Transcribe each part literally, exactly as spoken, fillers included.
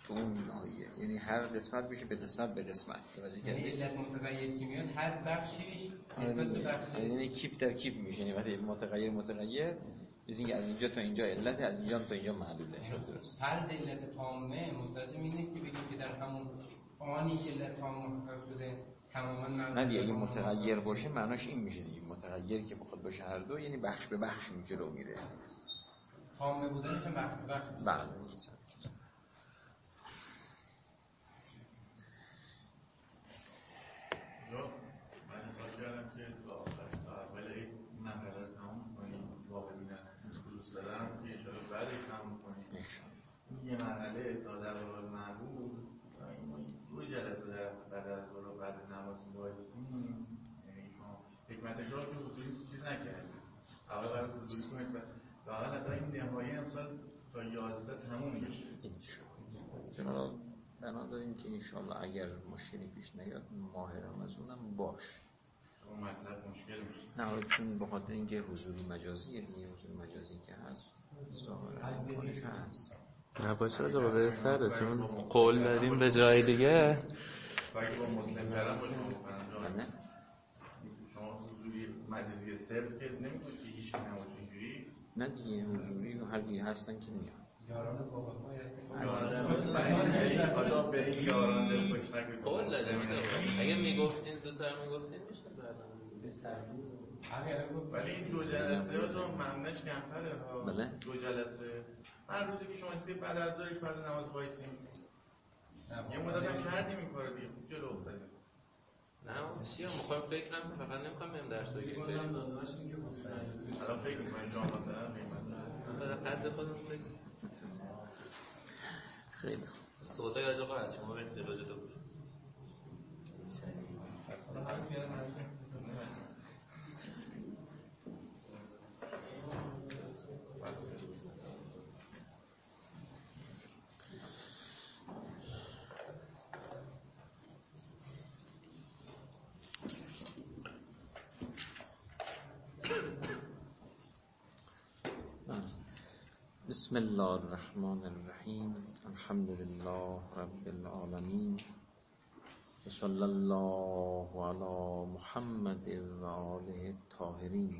تو اون آیه، یعنی هر قسمت میشه به قسمت به قسمت. یعنی علت متغیر که میاد هر بخشش نسبت به بخش، یعنی کیپ در کیپ میشه. یعنی وقتی متغیر متغیر میگه از اینجا تا اینجا علت، از اینجا تا اینجا معلوله. درست. فرض علت تامه مستلزم این نیست که بگیم که در همون آنی که علت تام محقق شده تماما معلومه. نه دیگه اگه متغیر باشه معناش این میشه دیگه، متغیر که بخواد باشه هر دو، یعنی بخش به بخش جلو میره. تامه بودنش هم بخش به بخش. بله. من حساب کردم که تا اول این مرحله رو تمام کنیم با ببینن خلوص دارم که انشاءالله بعد تمام کنیم یه مرحله تا در برای محبوب دو جلسه در بعد از برای بعد نماز بایستیم. یعنی شما حکمتش رو که حضوری چیز نکردیم، اول قرار حضوری کنید و واقعا حتی این نهایی امسال تا یازده تموم بشه چرا بنا داریم که انشاءالله اگر مشکلی پیش نیاد ماه رمضانم باش. اون مطلب مشکل میشه. نه چون به خاطر اینکه حضور مجازی، یعنی حضور مجازی که هست ظاهرا امکانش هست. نه باشه از رو بهتره چون قول دادیم به جای دیگه. باید با مسلم کردن باشیم نه شما حضوری مجازی صرف که نمیکنید که هیچ نماز اینجوری. نه دیگه حضوری و هر جایی هستن که میان. یاران باباهای هستن حالا به این یاران دل خوش نکنید. قول دادیم اگه میگفتین زودتر میگفتین میشه ولی این دو جلسه ها دو ممنش کمتره ها. بله. دو جلسه هر روزی که شما استی بعد از ظهرش بعد نماز وایسیم یه مدت هم کردیم این کارو دیگه خوب جلو افتادیم. نه چیه میخوایم فکرم فقط نمیخوایم بریم درس بگیریم. الان فکر می‌کنیم شما مثلا مثلا قصد خودمون فکر خیلی خوب. صوتای آجا قاعد شما برید جلو جلو بود. بسم الله الرحمن الرحیم. الحمد لله رب العالمین و صلی الله علی محمد و آله الطاهرین.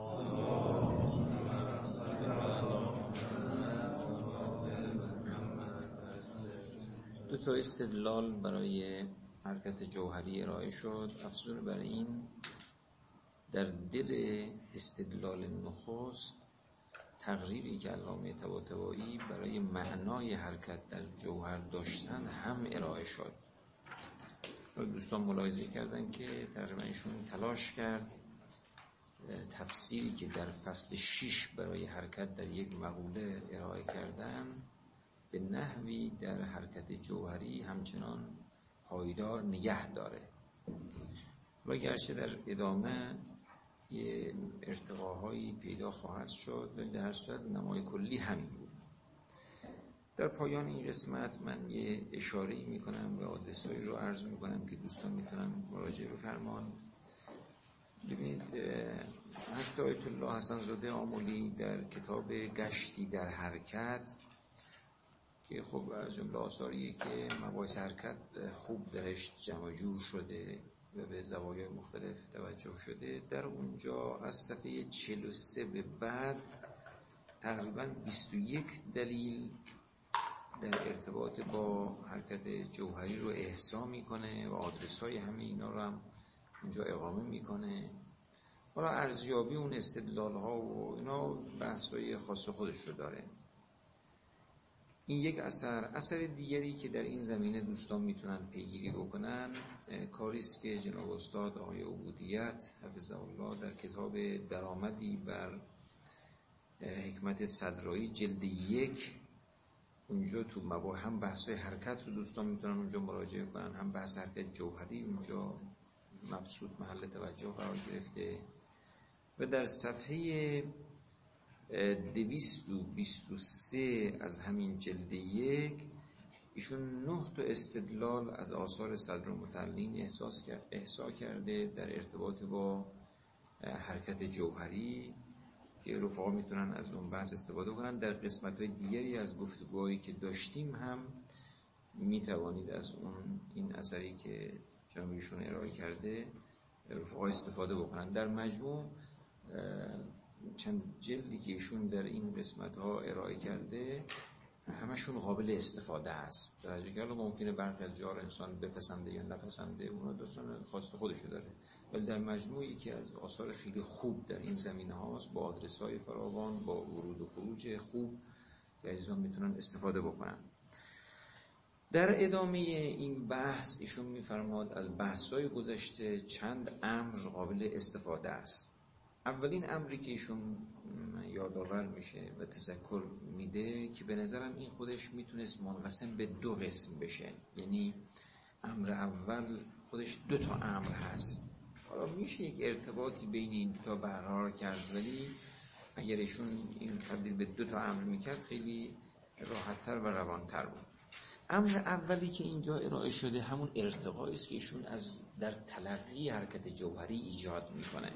دو تا استدلال برای حرکت جوهری ارائه شد. افزون بر این در دل استدلال نخست تقریری که علامه طباطبایی برای معنای حرکت در جوهر داشتن هم ارائه شد. دوستان ملاحظه کردن که تقریبا ایشون تلاش کرد تفسیری که در فصل شش برای حرکت در یک مقوله ارائه کردن به نحوی در حرکت جوهری همچنان پایدار نگه داره. و گرچه در ادامه یه ارتقاهایی پیدا خواهد شد ولی در هر صورت نمای کلی همین بود. در پایان این قسمت من یه اشاره‌ای میکنم و آدرسایی رو عرض میکنم که دوستان میتونن مراجعه بفرمان. ببینید حضرت آیت الله حسن زاده آملی در کتاب گشتی در حرکت که خب از جمله آثاریه که مباحث حرکت خوب درش جمع جور شده و به زوایای مختلف توجه شده، در اونجا از صفحه چهل و سه به بعد تقریباً بیست و یک دلیل در ارتباط با حرکت جوهری رو احصا میکنه و آدرس‌های همه اینا رو هم اونجا اقامه میکنه. حالا ارزیابی اون استدلال‌ها و اینا بحث‌های خاص خودش رو داره. این یک اثر. اثر دیگری که در این زمینه دوستان میتونن پیگیری بکنن کاری است که جناب استاد آقای عبودیت حفظه الله در کتاب درآمدی بر حکمت صدرایی جلد یک، اونجا تو مباحث هم بحث حرکت رو دوستان میتونن اونجا مراجعه کنن، هم بحث حرکت جوهری اونجا مبسوط محل توجه قرار گرفته. و در صفحه دویست و بیست و سه از همین جلد یک ایشون نه تا استدلال از آثار صدرالمتعلین احساس احصا کرده در ارتباط با حرکت جوهری که رفقا میتونن از اون بحث استفاده کنن. در قسمت‌های دیگری از گفتگوهایی که داشتیم هم می توانید از اون این اثری که جناب ایشون ارائه کرده رفقا استفاده بکنن. در مجموع چند جلدی که ایشون در این قسمت ها ارائه کرده همشون قابل استفاده است. در حالی که ممکنه برخی از جاها انسان بپسنده یا نپسنده، اونا داستان خاص خودشو داره، ولی در مجموع یکی از آثار خیلی خوب در این زمینه هاست با آدرس های فراوان، با ورود و خروج خوب که عزیزان میتونن استفاده بکنن. در ادامه این بحث ایشون میفرماد از بحث‌های گذشته چند امر قابل استفاده است. اولین امری که ایشون یادآور میشه و تذکر میده که به نظرم این خودش میتونست منقسم به دو قسم بشه، یعنی امر اول خودش دو تا امر هست. حالا میشه یک ارتباطی بین این دو تا برقرار کرد، ولی اگر ایشون این تبدیل به دو تا امر میکرد خیلی راحت‌تر و روان‌تر بود. امر اولی که اینجا ارائه شده همون ارتقایی است که ایشون از در تلقی حرکت جوهری ایجاد میکنه.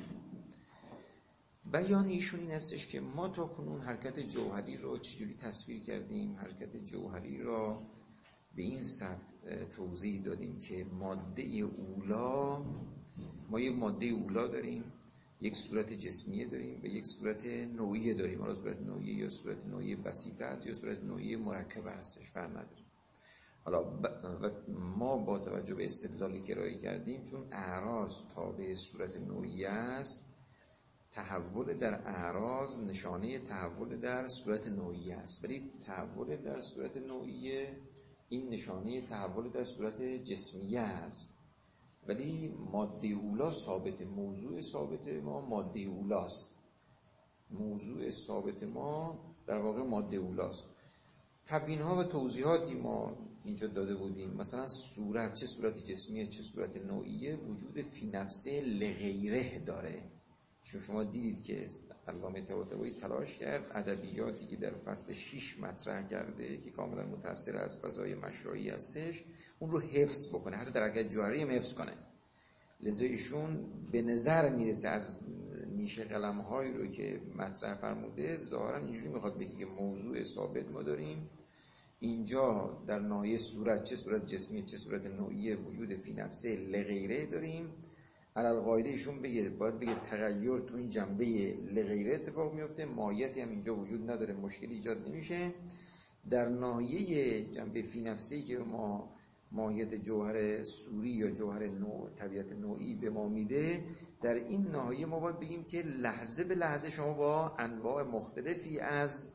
بیان ایشون این هستش که ما تا کنون حرکت جوهری رو چجوری تصویر کردیم؟ حرکت جوهری را به این سبک توضیح دادیم که ماده اولا، ما یک ماده اولا داریم، یک صورت جسمیه داریم و یک صورت نوعیه داریم. حالا صورت نوعیه یا صورت نوعیه بسیطه است یا صورت نوعیه مرکبه هستش، فرق نداره. حالا ب... ما با توجه به استدلالی که ارائه کردیم، چون اعراض تابع صورت نوعیه است، تحول در اعراض نشانه تحول در صورت نوعیه است، ولی تحول در صورت نوعیه این نشانه تحول در صورت جسمیه است. ولی ماده اولا ثابت، موضوع ثابت ما ماده اولاست، موضوع ثابت ما در واقع ماده اولاست. تبیین‌ها و توضیحاتی ما اینجا داده بودیم، مثلا صورت، چه صورت جسمیه چه صورت نوعیه، وجود فی نفسه لغیره داره. چون شما دیدید که علامه طباطبایی تلاش کرد ادبیاتی که در فصل شش مطرح کرده که کاملا متأثر از فضای مشروعی هستش، اون رو حفظ بکنه، حتی در حرکت جوهری هم حفظ کنه. لذا ایشون به نظر میرسه از نیش قلم‌هایی رو که مطرح فرموده ظاهرا اینجوری میخواد بگه که موضوع ثابت ما داریم اینجا در ناحیه صورت، چه صورت جسمی چه صورت نوعیه، وجود فی نفسه لغیره داریم. علالقاعده ایشون بگه باید بگه تغییر تو این جنبه لغیره اتفاق میفته، ماهیتی هم اینجا وجود نداره، مشکلی ایجاد نمیشه. در ناحیه جنبه فی نفسه که ما ماهیت جوهر صوری یا جوهر نوع، طبیعت نوعی به ما میده، در این ناحیه ما باید بگیم که لحظه به لحظه شما با انواع مختلفی از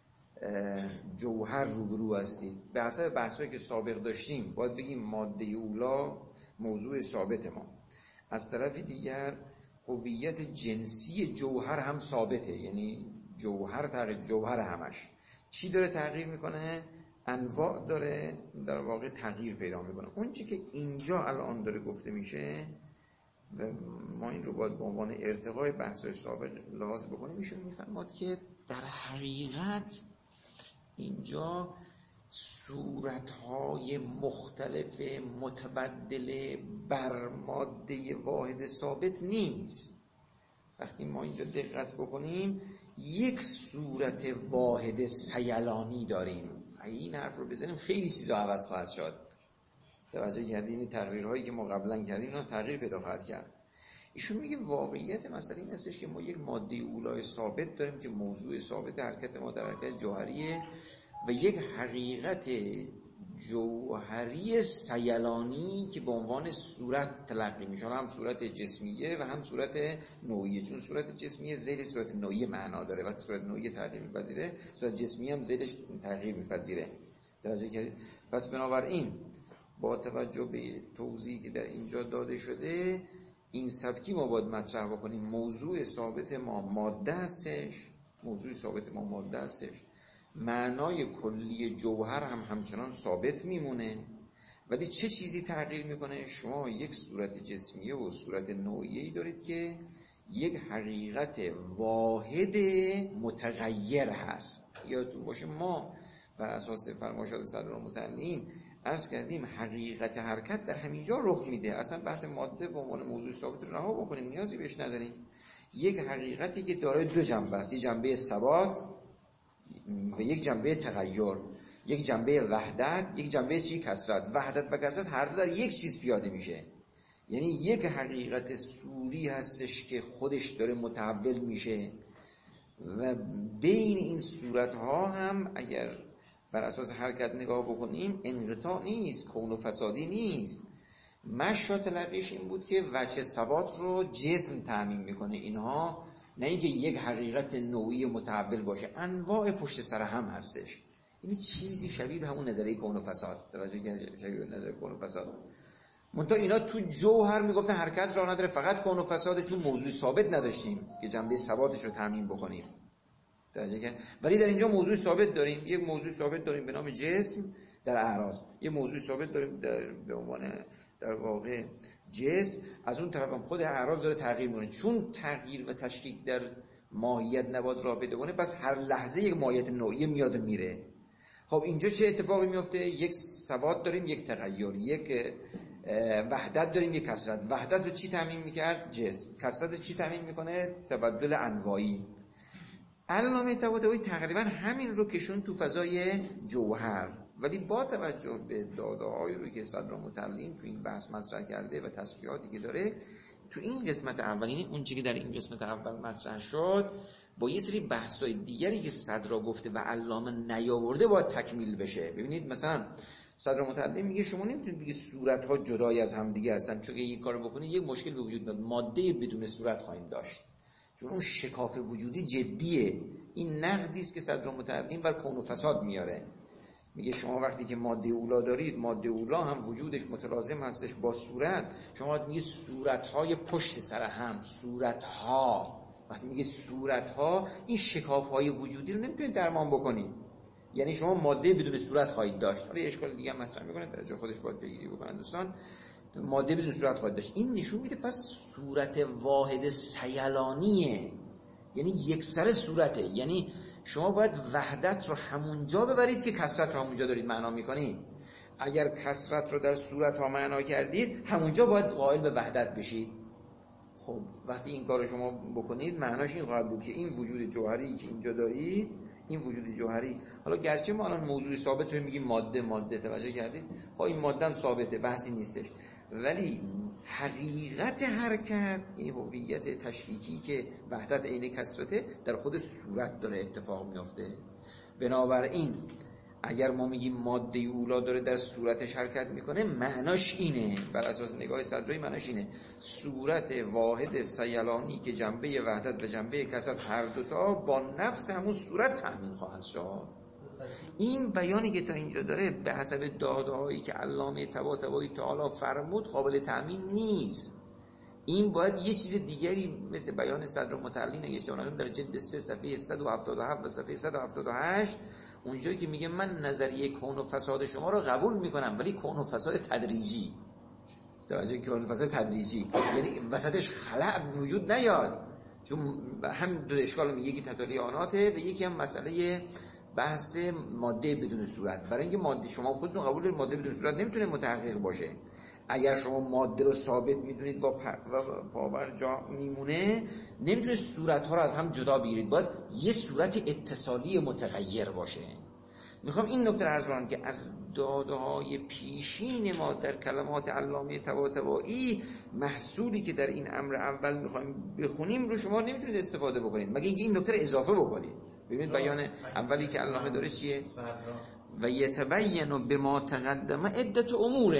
جوهر روبرو هستید. به حسب بحثایی که سابق داشتیم باید بگیم ماده اولا موضوع ثابت ما. از طرف دیگر هویت جنسی جوهر هم ثابته، یعنی جوهر تغییر، جوهر همش چی داره تغییر میکنه؟ انواع داره در واقع تغییر پیدا میکنه. اون چی که اینجا الان داره گفته میشه و ما این رو باید به عنوان ارتقای بحث‌های سابق لحاظ بکنیم، ایشون میفرماد که در حقیقت اینجا صورت‌های مختلف متبدل بر ماده واحد ثابت نیست. وقتی ما اینجا دقت بکنیم یک صورت واحد سیلانی داریم. این حرف رو بزنیم خیلی چیزا عوض خواهد شد. توجه کردین این تقریرهایی که ما قبلا کردیم اینا تغییر پیدا خواهد کرد. ایشون میگه واقعیت مسئله این هستش که ما یک ماده اولای ثابت داریم که موضوع ثابت حرکت ما در حرکت جوهریه و یک حقیقت جوهری سیلانی که به عنوان صورت تلقی میشه، هم صورت جسمیه و هم صورت نوعیه. چون صورت جسمیه زیر صورت نوعیه معنا داره، وقتی صورت نوعیه تغییر میپذیره صورت جسمیه هم زیرش تغییر میپذیره. توجه کردید؟ پس بنابراین با توجه به توضیحی که در اینجا داده شده این سبکی ما باید مطرح بکنیم موضوع ثابت ما ماده هستش، موضوع ثابت ما ماده هستش، معنای کلی جوهر هم همچنان ثابت میمونه، ولی چه چیزی تغییر میکنه؟ شما یک صورت جسمیه و صورت نوعیه‌ای دارید که یک حقیقت واحد متغیر هست. یادتون باشه ما بر اساس فرمایشات صدرالمتعلین عرض کردیم حقیقت حرکت در همینجا رخ میده. اصلا بحث ماده به عنوان موضوع ثابت رها بکنیم، نیازی بهش نداریم. یک حقیقتی که دارای دو جنبه است، یک جنبه ثبات و یک جنبه تغییر. یک جنبه وحدت، یک جنبه چی؟ کثرت. وحدت و کثرت هر دو در یک چیز پیاده میشه. یعنی یک حقیقت صوری هستش که خودش داره متحول میشه و بین این صورتها هم اگر بر اساس حرکت نگاه بکنیم انقطاع نیست، کون و فسادی نیست. مشا تلقیش این بود که وجه ثبات رو جسم تعمین میکنه. اینها نه اینکه یک حقیقت نوعی متحول باشه، انواع پشت سر هم هستش. این چیزی شبیه به همون نظریه کون و فساد. توجه کنید، شبیه به نظریه کون و فساد. منتها اینا تو جوهر میگفتن حرکت راه نداره، فقط کون و فساد، چون موضوع ثابت نداشتیم که جنبه ثباتش رو تامین بکنیم. توجه کنید. ولی در اینجا موضوع ثابت داریم، یک موضوع ثابت داریم به نام جسم در اعراض، یک موضوع ثابت داریم در به عنوان در واقع جسم. از اون طرف هم خود اعراض داره تغییر میکنه، چون تغییر و تشکیک در ماهیت نباید راه پیدا کنه، پس هر لحظه یک ماهیت نوعی میاد و میره. خب اینجا چه اتفاقی میفته؟ یک ثبات داریم، یک تغییر، یک وحدت داریم، یک کثرت. وحدت رو چی تامین میکرد؟ جسم. کثرت رو چی تامین میکنه؟ تبدل انواعی. علامه طباطبایی تقریبا همین رو کشون تو فضای جوهر، ولی با توجه به داده‌هایی رو که صدرالمتعلین تو این بحث مطرح کرده و تصریحاتی که داره تو این قسمت اول، یعنی اون چیزی که در این قسمت اول مطرح شد با یه سری بحث‌های دیگری که صدرا گفته و علامه نیاورده باید تکمیل بشه. ببینید مثلا صدرالمتعلین میگه شما نمیتونید بگید صورت‌ها جدای از هم دیگه هستن، چون اگه این کارو بکنید یک مشکل به وجود میاد، ماده بدون صورت خواهیم داشت، چون اون شکاف وجودی جدیه. این نقدی است که صدرالمتعلین بر کون و فساد میاره. میگه شما وقتی که ماده اولا دارید، ماده اولا هم وجودش متلازم هستش با صورت. شما میگه صورت‌های پشت سر هم، صورت‌ها. وقتی میگه صورت‌ها، این شکاف‌های وجودی رو نمیتونید درمان بکنید. یعنی شما ماده بدون صورت خواهید داشت. حالا اشکال دیگه هم مطرح می‌کنه، در جای خودش باید بگیری بکنن دوستان. ماده بدون صورت خواهید داشت. این نشون میده پس صورت واحد سیلانیه، یعنی یک سر صورته. یعنی شما باید وحدت رو همونجا ببرید که کثرت رو همونجا دارید معنا میکنید. اگر کثرت رو در صورت ها معنا کردید، همونجا باید قائل به وحدت بشید. خب وقتی این کار رو شما بکنید، معناش این خواهد بود که این وجود جوهری که اینجا دارید، این وجود جوهری، حالا گرچه ما الان موضوع ثابت رو میگیم ماده ماده، توجه کردید؟ ها این ماده هم ثابته، بحثی نیستش، ولی حقیقت حرکت، یعنی هویت تشریکی که وحدت عین کثرته، در خود صورت داره اتفاق میفته. بنابراین اگر ما میگیم ماده اولا داره در صورتش حرکت میکنه، معناش اینه، بر اساس نگاه صدرایی معناش اینه صورت واحد سیلانی که جنبه وحدت و جنبه کثرت هر دوتا با نفس همون صورت تأمین خواهد شد. این بیانی که تا اینجا داره به حسب داده‌هایی که علامه طباطبایی تعالی فرمود قابل تأمین نیست. این باید یه چیز دیگری مثل بیان صدرالمتعلین اشتغالان در جلد سه صفحه صد و هفتاد و هفت و صفحه صد و هفتاد و هشت، اونجایی که میگه من نظریه کون و فساد شما رو قبول میکنم، ولی کون و فساد تدریجی. توجه کون و فساد تدریجی یعنی وسطش خلأ وجود نیاد، چون هم دو اشکال میگه، یکی تتالی آناته و یکی هم مسئله بحث ماده بدون صورت. برای اینکه ماده شما خودتون قبول دارید ماده بدون صورت نمیتونه متحقق باشه. اگر شما ماده رو ثابت میدونید و پاور جا میمونه، نمیتونه صورت‌ها رو از هم جدا بگیرید، باید یه صورت اتصالی متغیر باشه. میخوام این نکته رو عرض کنم که از داده‌های پیشین ما در کلمات علامه طباطبایی، محصولی که در این امر اول میخوایم بخونیم رو شما نمیتونید استفاده بکنید مگه اینکه این نکته رو اضافه بکنید. ببینید بیان اولی که علامه داره چیه؟ و یتبین بما تقدم عدت امور.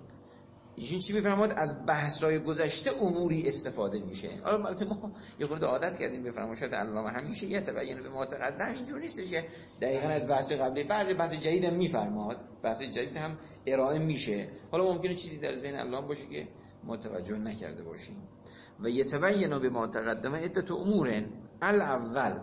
این چی میفرماد؟ از بحث‌های گذشته اموری استفاده میشه. حالا البته ما یه خورده عادت کردیم به فرمایشات علامه همیشه یتبین بما تقدم اینجوری نیستش که دقیقاً از بحث قبلی، بعضی بحث جدید هم میفرماد، بحث جدید هم ارائه میشه. حالا ممکنه چیزی در ذهن علامه باشه که متوجه نکرده باشیم. و یتبین بما تقدم عدت امور. الاول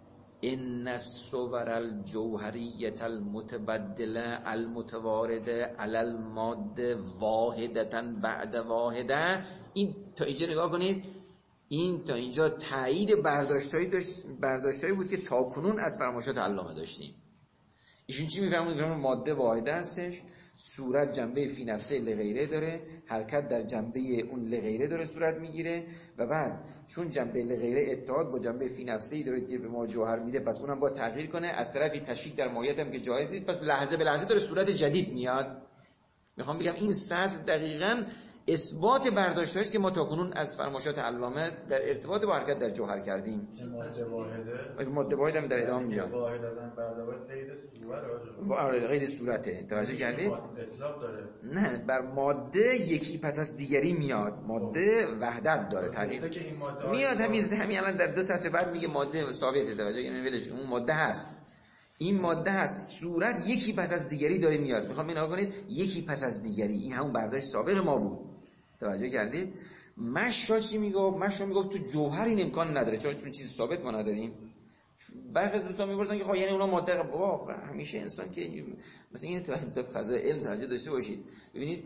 ان الصور الجوهریه المتبدله المتوارده علی الماده واحدتا بعد واحده. این تا اینجا نگاه کنید، این تا اینجا تایید برداشتایی داشت، برداشتایی بود که تاکنون از فرمایشات علامه داشتیم. ایشون چی میفهمون؟ میفهمون ماده واحده هستش، صورت جنبه فی نفسه لغیره داره، حرکت در جنبه اون لغیره داره صورت میگیره و بعد چون جنبه لغیره اتحاد با جنبه فی نفسه داره که به ما جوهر میده، پس اونم با تغییر کنه. از طرفی تشکیک در ماهیت هم که جایز نیست، پس لحظه به لحظه داره صورت جدید میاد. میخوام بگم این سطح دقیقاً اثبات برداشت است که ما تاکنون از فرمایشات علامه در ارتباط با حرکت در جوهر کردیم. ماده واحده ماده واحد هم در ادامه میاد. واحد دادن بعد از قید صورت آره قید صورته. توجه کردید؟ اطلاق داره. نه، بر ماده یکی پس از دیگری میاد. ماده وحدت داره، تغییر میاد. همین همین الان در دو سطر بعد میگه ماده ثابته. توجه یعنی ولش اون ماده هست. این ماده هست، صورت یکی پس از دیگری داره میاد. میخوام اینا کنید یکی پس از دیگری، این همون برداشت سابق ما بود. توجه کردید؟ مشا چی میگفت؟ مشا میگفت تو جوهر این امکان نداره، چون چون چیز ثابت ما نداریم. برخی از دوستان میپرسن که خب یعنی اونا ماده، بابا همیشه انسان که مثلا این تو فضای علم توجه داشته باشید. ببینید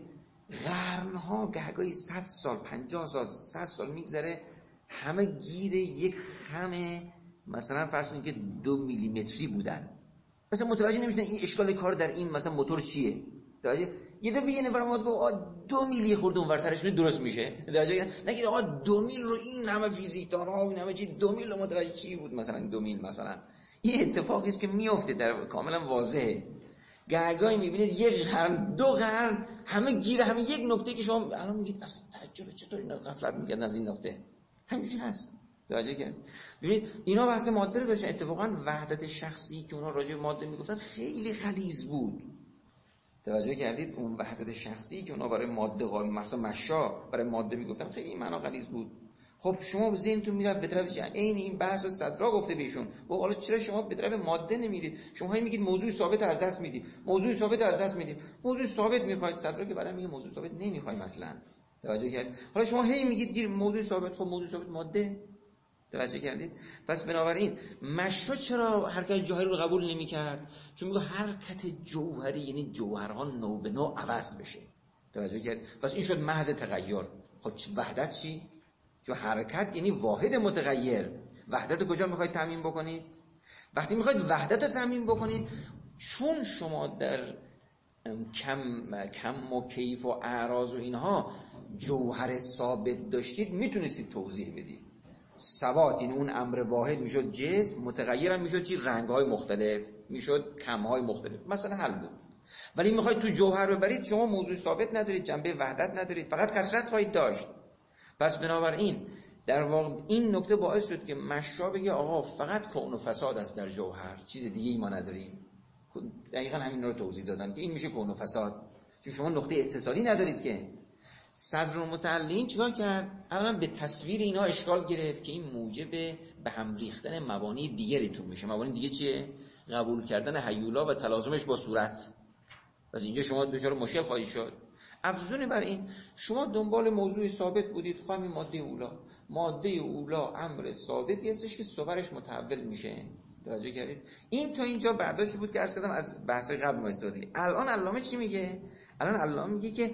قرنها گهگاهی صد سال، پنجاه سال، صد سال میگذره، همه گیر یک خم مثلا فرض کنید که دو میلیمتری بودن. مثلا متوجه نمیشن این اشکال کار در این مثلا موتور چیه. توجه یه دفعه یه نفر اومد گفت دو میلی خورده اونورترش درست میشه. توجه نگید آقا دو میل رو این همه فیزیکدان‌ها و این همه چی دو میل رو متوجه چی بود مثلا دو میل مثلا. این اتفاقی است که میفته در کاملا واضحه. گهگاهی میبینید یک قرن دو قرن همه گیر همه یک نکته که شما الان میگید اصلا تعجب چطور اینا غفلت میگن از این نکته. همینجوری هست. توجه کردید؟ ببینید اینا بحث ماده رو داشتن. اتفاقا وحدت شخصی که اونا راجع به ماده میگفتن خیلی غلیظ بود. توجه کردید؟ اون وحدت شخصی که اونا برای ماده قائل مثلا مشا برای ماده میگفتن خیلی معنا غلیظ بود. خب شما ذهنتون میرفت به طرف چه؟ عین این بحث رو صدرا گفته بهشون. و حالا چرا شما به طرف ماده نمیرید؟ شما هی میگید موضوع ثابت از دست میدید. موضوع ثابت از دست میدید. موضوع ثابت میخواید، صدرا که بعدا میگه موضوع ثابت نمیخوایم اصلا. توجه کردید؟ حالا شما هی میگید گیر موضوع ثابت، خب موضوع ثابت ماده. توجه کردید؟ پس بنابراین مشا چرا حرکت جوهری رو قبول نمی‌کرد؟ چون میگه حرکت جوهری یعنی جوهرها نو به نو عوض بشه. توجه کردید؟ پس این شد محض تغییر. خب چه وحدت چی؟ چون حرکت یعنی واحد متغیر. وحدت کجا میخواید تامین بکنید؟ وقتی میخواید وحدت رو تامین بکنید، چون شما در کم کم و کیف و اعراض و اینها جوهر ثابت داشتید، میتونستید توضیح بدید. ثبات یعنی اون امر واحد میشد جسم، متغیر هم میشد چی؟ رنگ‌های مختلف، میشد کم‌های مختلف، مثلا حل بود. ولی میخواید تو جوهر ببرید، شما موضوع ثابت ندارید، جنبه وحدت ندارید، فقط کثرت خواهید داشت. پس بنابراین در واقع این نکته باعث شد که مشا بگه آقا فقط کون و فساد است در جوهر، چیز دیگه ای ما نداریم. دقیقاً همین رو توضیح دادن که این میشه کون و فساد، چون شما نقطه اتصالی ندارید که. صدرالمتعلین چیکار کرد؟ اولا به تصویر اینا اشکال گرفت که این موجب به هم ریختن مبانی دیگری تو میشه. مبانی دیگه چیه؟ قبول کردن هیولا و تلازمش با صورت. پس اینجا شما دچار مشکل خواهید شد. افزون بر این شما دنبال موضوع ثابت بودید، خب همین ماده اولا. ماده اولا امر ثابتی هستش که صورتش متحول میشه. توجه کردید؟ این تا اینجا برداشت بود که عرض کردم از بحث‌های قبل ما استفاده. الان علامه چی میگه؟ الان علامه میگه که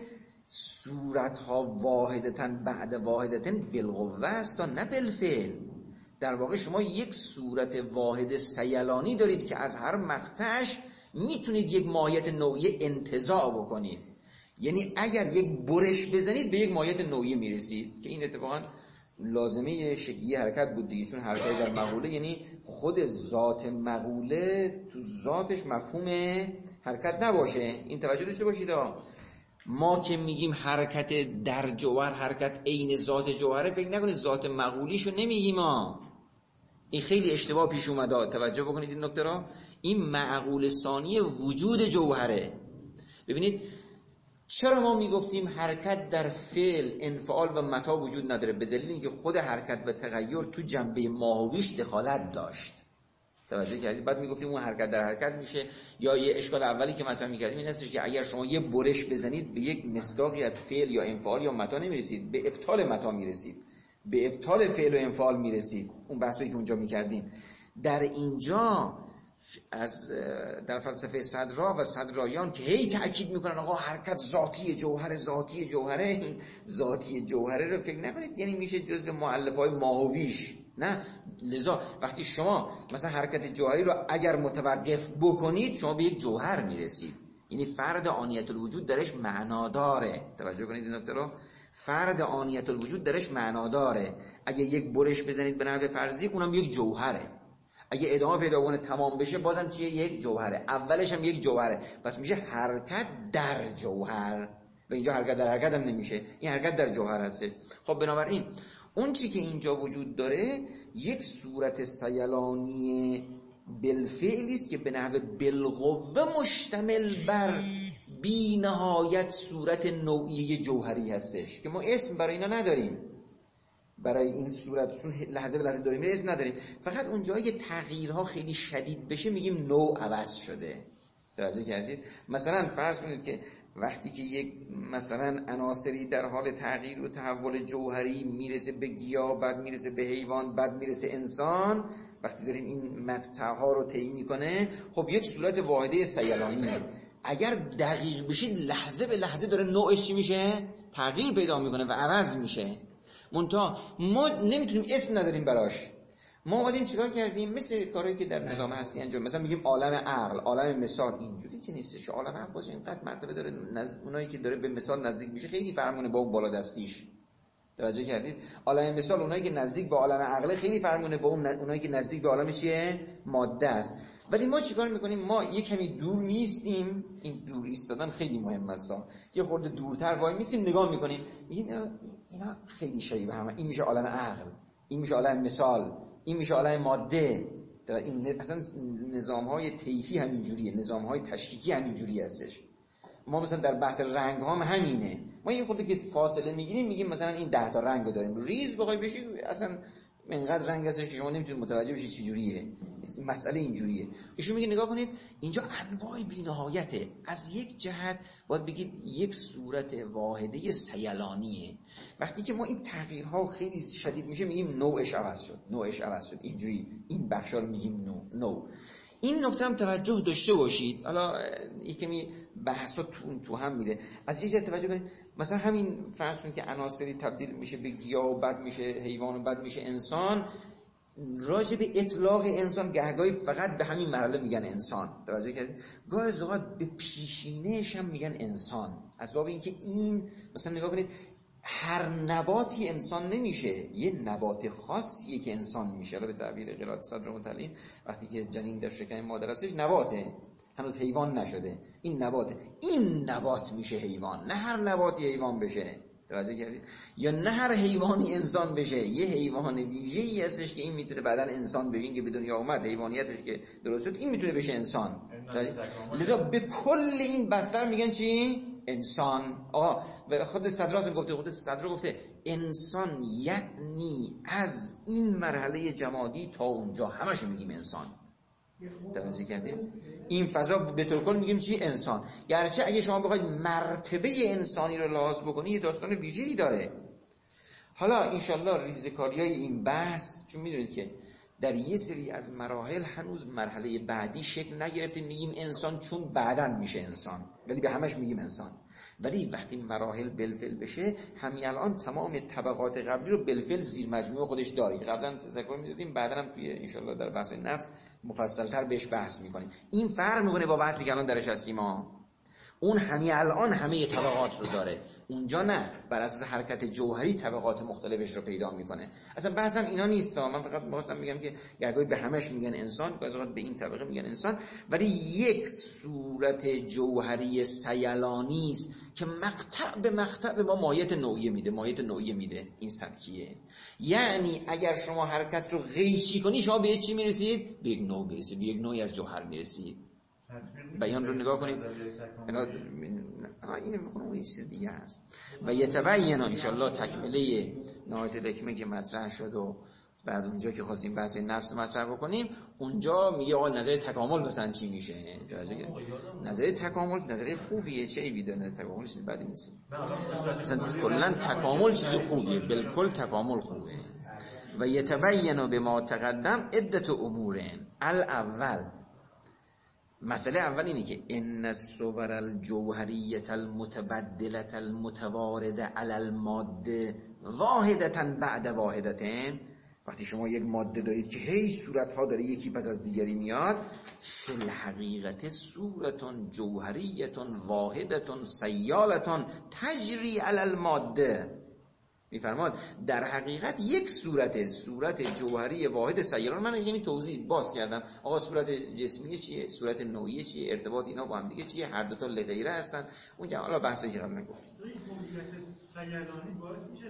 صورتها واحدتن بعد واحدتن بالقوه است تا نه بالفعل. در واقع شما یک صورت واحد سیلانی دارید که از هر مقطعش میتونید یک ماهیت نوعی انتزاع بکنید. یعنی اگر یک برش بزنید به یک ماهیت نوعی میرسید که این اتفاقا لازمه شکلی حرکت بود دیگه، چون حرکت در مقوله یعنی خود ذات مقوله تو ذاتش مفهوم حرکت نباشه. این توجه داشته باشید. ما که میگیم حرکت در جوهر، حرکت عین ذات جوهره، فکر نکنید ذات مقولیشو نمیگیم ما. این خیلی اشتباه پیش اومده. توجه بکنید این نکته را. این معقول ثانی وجود جوهره. ببینید چرا ما میگفتیم حرکت در فعل، انفعال و متا وجود نداره؟ به دلیل اینکه خود حرکت و تغییر تو جنبه ماهویش دخالت داشت. توجه کردید؟ بعد میگفتیم اون حرکت در حرکت میشه. یا یه اشکال اولی که مطرح میکردیم این هستش که اگر شما یه برش بزنید به یک مصداقی از فعل یا انفعال یا متا نمیرسید، به ابطال متا میرسید، به ابطال فعل و انفعال میرسید. اون بحثی که اونجا میکردیم در اینجا از در فلسفه صدرا و صدرایان که هی تاکید میکنن آقا حرکت ذاتی جوهر، ذاتی جوهره، این ذاتی جوهره رو فکر نکنید یعنی میشه جزء مؤلفه‌های ماهویش. نه. لذا وقتی شما مثلا حرکت جوهری رو اگر متوقف بکنید شما به یک جوهر میرسید. یعنی فرد آنیت الوجود درش معنا داره. توجه کنید این نکته رو. فرد آنیت الوجود درش معنا داره. اگه یک برش بزنید به نحو فرضی اونم یک جوهره. اگه ادامه پیدا کنه تمام بشه بازم چیه؟ یک جوهره. اولش هم یک جوهره. پس میشه حرکت در جوهر. و اینجا حرکت در حرکت هم نمیشه، این حرکت در جوهر هسته. خب بنابراین اون چی که اینجا وجود داره یک صورت سیلانی بالفعلی است که به نحو بالقوه مشتمل بر بی نهایت صورت نوعی جوهری هستش که ما اسم برای اینا نداریم. برای این صورت چون لحظه به لحظه داریم اسم نداریم. فقط اون جایی که تغییرها خیلی شدید بشه میگیم نوع عوض شده. توجه کردید؟ مثلا فرض کنید که وقتی که یک مثلا عناصری در حال تغییر و تحول جوهری میرسه به گیاه، بعد میرسه به حیوان، بعد میرسه انسان، وقتی داریم این مقطعها رو طی میکنه، خب یک صورت واحده سیلانیه. اگر دقیق بشید لحظه به لحظه داره نوعش چی میشه؟ تغییر پیدا میکنه و عوض میشه. منتها ما نمیتونیم اسم نداریم براش. ما اومدیم چیکار کردیم؟ مثل کاری که در نظام هستی انجام، مثلا میگیم عالم عقل، عالم مثال. اینجوری که نیستش. عالم عقل باشه اینقدر مرتبه داره، نز... اونایی که داره به مثال نزدیک میشه خیلی فرمونه با اون بالا دستیش. توجه کردید؟ عالم مثال اونایی که نزدیک به عالم عقل خیلی فرمونه با اون اونایی که نزدیک به عالم چیه؟ ماده است. ولی ما چیکار میکنیم؟ ما یک کمی دور میستیم. این دور ایستادن خیلی مهم است. یه خورده دورتر وای میستیم نگاه میکنیم، میگیم اینا خیلی شبیه به هم. این میشه عالم عقل، این میشه عالم مثال، این میشه عالم ماده. این اصلا نظام‌های طیفی همینجوریه، نظام‌های تشکیکی همینجوری هستش. ما مثلا در بحث رنگ ها هم همینه. ما یه خورده که فاصله میگیریم میگیم مثلا این ده تا رنگ رو داریم، ریز بخوای بشی اصلا اینقدر رنگ هستش که شما نمیتونید متوجه بشید چه جوریه. مسئله اینجوریه. ایشون میگه نگاه کنید اینجا انواع بی‌نهایته. از یک جهت باید بگید یک صورت واحده سیلانیه. وقتی که ما این تغییرها خیلی شدید میشه میگیم نوعش عوض شد، نوعش عوض شد. اینجوری این بخشا رو میگیم نوع. نوع. این نکته هم توجه داشته باشید. حالا یکمی بحثا تو تو هم میده. از یه جهت توجه کنید، مثلا همین فرض کنید که عناصری تبدیل میشه به گیاه و بعد میشه حیوان و بعد میشه انسان. راجع به اطلاق انسان گهگاهی فقط به همین مرحله میگن انسان. توجه کردید؟ گاهی از اوقات به پیشینه‌اش هم میگن انسان. اسباب این که این مثلا نگاه کنید هر نباتی انسان نمیشه، یه نبات خاصیه که انسان میشه. به تعبیر قرائت صدر متعلین وقتی که جنین در شکم مادر هستش نباته، هنوز حیوان نشده، این نباته. این نبات میشه حیوان، نه هر نباتی حیوان بشه. توجه کردید؟ یا نه هر حیوانی انسان بشه. یه حیوان ویژه‌ای هستش که این میتونه بعداً انسان بشه، این که به دنیا اومد حیوانیتش که درست شد این میتونه بشه انسان. لذا به کل این بستر میگن چی؟ انسان. آقا و خود صدراعظم گفته، خود صدر گفته انسان یعنی از این مرحله جمادی تا اونجا همش میگیم انسان. توجه کردیم؟ این فضا به طور کل میگیم چی؟ انسان. گرچه اگه شما بخواید مرتبه انسانی رو لحاظ بکنید یه داستان ویژه‌ای داره. حالا انشالله ریزکاریای این بحث، چون میدونید که در یه سری از مراحل هنوز مرحله بعدی شکل نگرفته، میگیم انسان چون بعداً میشه انسان، ولی به همش میگیم انسان. ولی وقتی مراحل بالفعل بشه، همین الان تمام طبقات قبلی رو بالفعل زیر مجموعه خودش داره که قبلا تذکر میدادیم، بعدا هم توی انشالله در بحث نفس مفصل‌تر بهش بحث میکنیم. این فرق میکنه با بحثی که الان درش هستیم ما. اون همین الان همه طبقات رو داره، اونجا نه، بر اساس حرکت جوهری طبقات مختلفش رو پیدا میکنه. اصلا بحثم اینا نیست. من فقط می‌خواستم بگم که گاهی به همش میگن انسان، گاهی به این طبقه میگن انسان، ولی یک صورت جوهری سیلانی است که مقطع به مقطع به ما ماهیت نوعی میده. ماهیت نوعی میده این سبکیه. یعنی اگر شما حرکت رو قیچی کنی شما به چی میرسید؟ به یک نوع میرسید، به یک نوعی از جوهر میرسید. بیان رو نگاه کنید، اینا این میخونه اون چیز دیگه است. و یتبین ان شاءالله تکمله نهایت حکمه که مطرح شد و بعد اونجا که خواستیم بحث نفس مطرح بکنیم، اونجا میگه آقا نظر تکامل مثلا چی میشه؟ نظر تکامل نظر خوبیه، چه عیبی داره؟ تکامل چیز بدی نیست. مثلا کلا تکامل چیز خوبیه، بالکل تکامل خوبه. و یتبین بما تقدم عدت امور. الاول، مسئله اول اینه که ان الصور الجوهریه المتبدله المتوارده علی الماده واحدة بعد واحدة وقتی شما یک ماده دارید که هی صورتها داره یکی پس از دیگری میاد، فی الحقیقت صورتون جوهریتون واحدتون سیالتون تجری علی الماده. میفرماد در حقیقت یک صورت صورت جوهری واحد سیال. من یعنی توضیح باز کردم آقا صورت جسمی چیه، صورت نوعی چیه، ارتباط اینا با هم دیگه چیه، هر دو تا لغیره هستن. اونجا حالا بحثی که قبلا گفتم این هویت سیالانی باعث میشه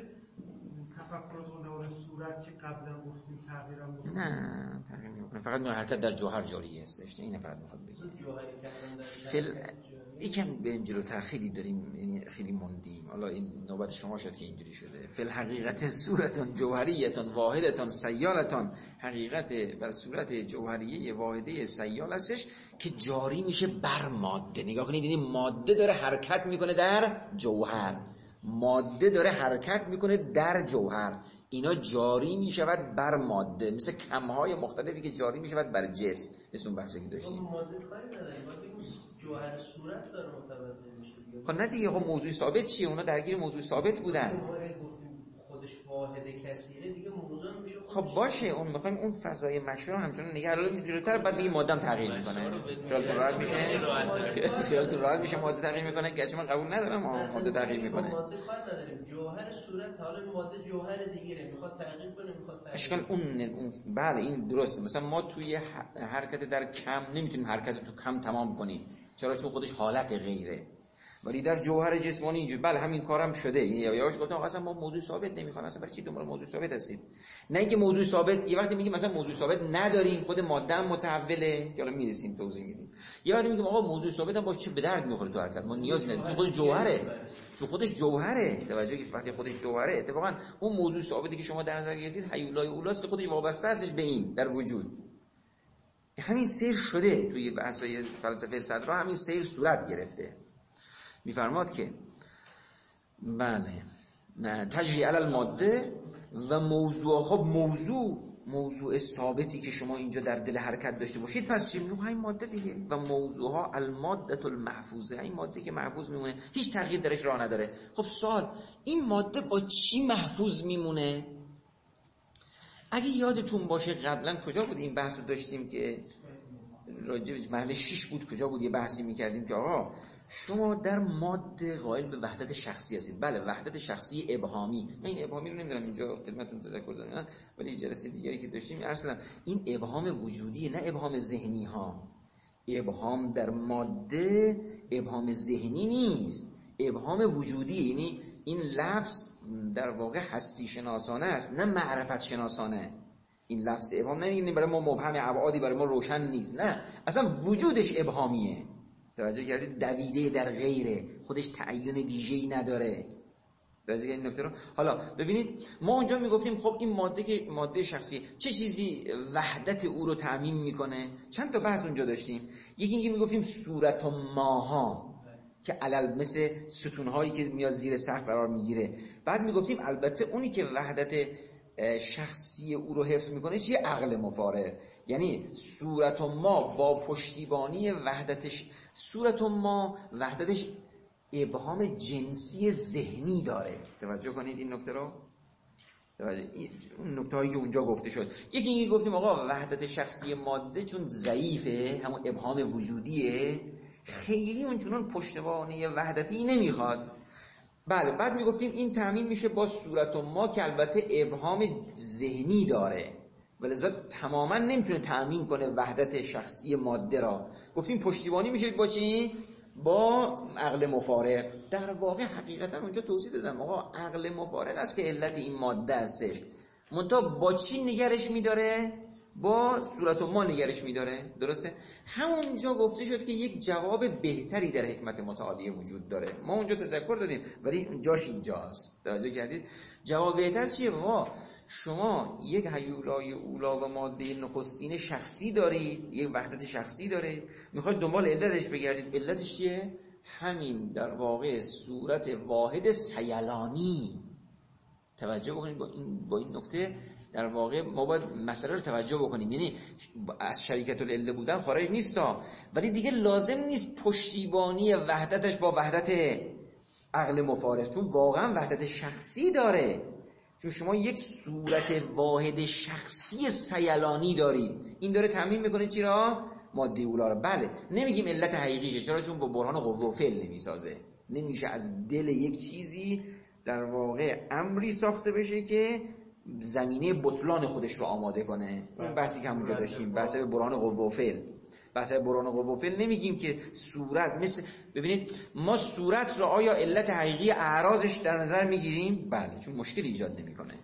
تفکرات درباره صورت که قبلا گفتیم تغییرم بکنه. نه تغییر نمیکنه، فقط نوع حرکت در جوهر جاری هستش. این فقط میخواد بگه جوهری کردن در فل یکم بریم جلوتر، خیلی داریم یعنی خیلی موندیم. حالا این نوبت شما شد که اینجوری شده. فل حقیقت صورتون جوهریتون واحدتون سیالتون، حقیقت و صورت جوهریه واحده سیال هستش که جاری میشه بر ماده. نگاه کنید این ماده داره حرکت میکنه در جوهر، ماده داره حرکت میکنه در جوهر، اینا جاری میشود بر ماده، مثل کمهای مختلفی که جاری میشود بر جسم. مثل اون بحثی که داشتیم ماده کاری نداره، باید بگیم جوهر صورت داره متوجه میشه. خب نه دیگه، خب موضوع ثابت چیه؟ اونا درگیر موضوع ثابت بودن. ما گفتیم خودش واحد کثیره دیگه موضوع میشه. خب باشه، اون میخوایم اون فضای مشهور همچنان نگه حالا جلوتر بعد میگیم ماده تغییر میکنه. خیالتون راحت میشه؟ خیالتون راحت میشه ماده تغییر میکنه، گرچه من قبول ندارم ماده تغییر میکنه. ماده کار نداریم، جوهر صورت حالا ماده جوهر دیگه میخواد تغییر کنه، میخواد تغییر اشکال اون, اون بله این درسته. مثلا ما توی حرکت در کم نمیتونیم حرکت تو کم تمام کنیم، چرا؟ چون خودش حالت غیره. ولی در جوهر جسمانی اینجوری بله همین کارم شده. یا یاش گفتم اصلا ما موضوع ثابت نمیخوایم، اصلا برای چی دنبال موضوع ثابت هستید؟ نه اینکه موضوع ثابت یه وقتی میگیم مثلا موضوع ثابت نداریم، خود ماده هم متحوله که حالا میرسیم توضیح میدیم. یه وقتی میگیم آقا موضوع ثابت هم باشه چه به درد میخوره تو حرکت، ما نیاز نداریم چون خودش جوهره. چون خودش جوهره. توجه که وقتی خودش جوهره اتفاقا اون موضوع ثابتی که شما در نظر گرفتید هیولای اولاست که خودش وابسته هستش به این در وجود. همین سیر شده توی بحث‌های فلسفه صدرا، همین سیر صورت گرفته. میفرماد که بله تجری علی الماده و موضوع. خب موضوع موضوع ثابتی که شما اینجا در دل حرکت داشته باشید پس چی میگه؟ این ماده دیگه. و موضوعها الماده المحفوظه، این ماده که محفوظ میمونه هیچ تغییر درش راه نداره. خب سوال این ماده با چی محفوظ میمونه؟ اگه یادتون باشه قبلا کجا بود این بحث رو داشتیم که راجع به محل شش بود، کجا بود یه بحثی میکردیم که آقا شما در ماده قائل به وحدت شخصی هستید. بله وحدت شخصی ابهامی. من این ابهامی رو نمیدونم اینجا خدمتتون تذکر دادم، ولی جلسه دیگری که داشتیم عرض کردم این ابهام وجودی نه ابهام ذهنی ها. ابهام در ماده ابهام ذهنی نیست، ابهام وجودی. یعنی این لفظ در واقع هستی شناسانه است نه معرفت شناسانه. این لفظ ابهام نه یعنی برای ما مبهم، ابعادی برای ما روشن نیست، نه اصلا وجودش ابهامیه. توجه کردید؟ دویده در غیره، خودش تعین ویژه‌ای نداره. توجه کردید این نکته رو؟ حالا ببینید ما اونجا میگفتیم خب این ماده که ماده شخصی چه چیزی وحدت او رو تعمیم میکنه؟ چند تا بحث اونجا داشتیم. یکی اینکه میگفتیم صورت ماها که علل مثل ستونهایی که میاد زیر سقف قرار میگیره. بعد میگفتیم البته اونی که وحدت شخصی او رو حفظ میکنه چیه؟ عقل مفارق. یعنی صورت ما با پشتیبانی وحدتش، صورت ما وحدتش ابهام جنسی ذهنی داره. توجه کنید این نکته رو. توجه اون نکته هایی که اونجا گفته شد. یکی اینکه گفتیم آقا وحدت شخصی ماده چون ضعیفه، همون ابهام وجودیه، خیلی اونچنان پشتیبانی وحدتی نمیخواد. بله بعد میگفتیم این تعمیم میشه با صورت ما که البته ابهام ذهنی داره ولذا تماما نمیتونه تعمیم کنه وحدت شخصی ماده را. گفتیم پشتیبانی میشه با چی؟ با عقل مفارق. در واقع حقیقتا اونجا توضیح دادم آقا عقل مفارق است که علت این ماده هستش، منتها با چی نگرش میداره؟ با صورت ما نگرش میداره. درسته؟ همونجا گفته شد که یک جواب بهتری در حکمت متعالیه وجود داره. ما اونجا تذکر دادیم ولی جاش اینجاست. توجه کردید؟ جواب بهتر چیه؟ ما شما یک هیولای اولا و ماده نخستین شخصی دارید، یک وحدت شخصی دارید، میخواید دنبال علتش بگردید. علتش چیه؟ همین در واقع صورت واحد سیلانی. توجه بکنید با این با این نکته در واقع ما باید مسئله رو توجه بکنیم. یعنی از شریکت العله بودن خارج نیستا، ولی دیگه لازم نیست پشتیبانی وحدتش با وحدت عقل مفارق، چون واقعا وحدت شخصی داره. چون شما یک صورت واحد شخصی سیلانی دارید. این داره تمرین میکنه چی را؟ ماده اولا را. بله نمیگیم علت حقیقیشه، چرا؟ چون با برهان قوه و فعل نمیسازه. نمیشه از دل یک چیزی در واقع امری ساخته بشه که زمینه بطلان خودش رو آماده کنه. اون بحثی که همونجا داشتیم، بحث به برهان قوه و فعل. بحث به برهان قوه و فعل نمیگیم که صورت مثل، ببینید ما صورت رو آیا علت حقیقی اعراضش در نظر میگیریم؟ بله، چون مشکل ایجاد نمیکنه.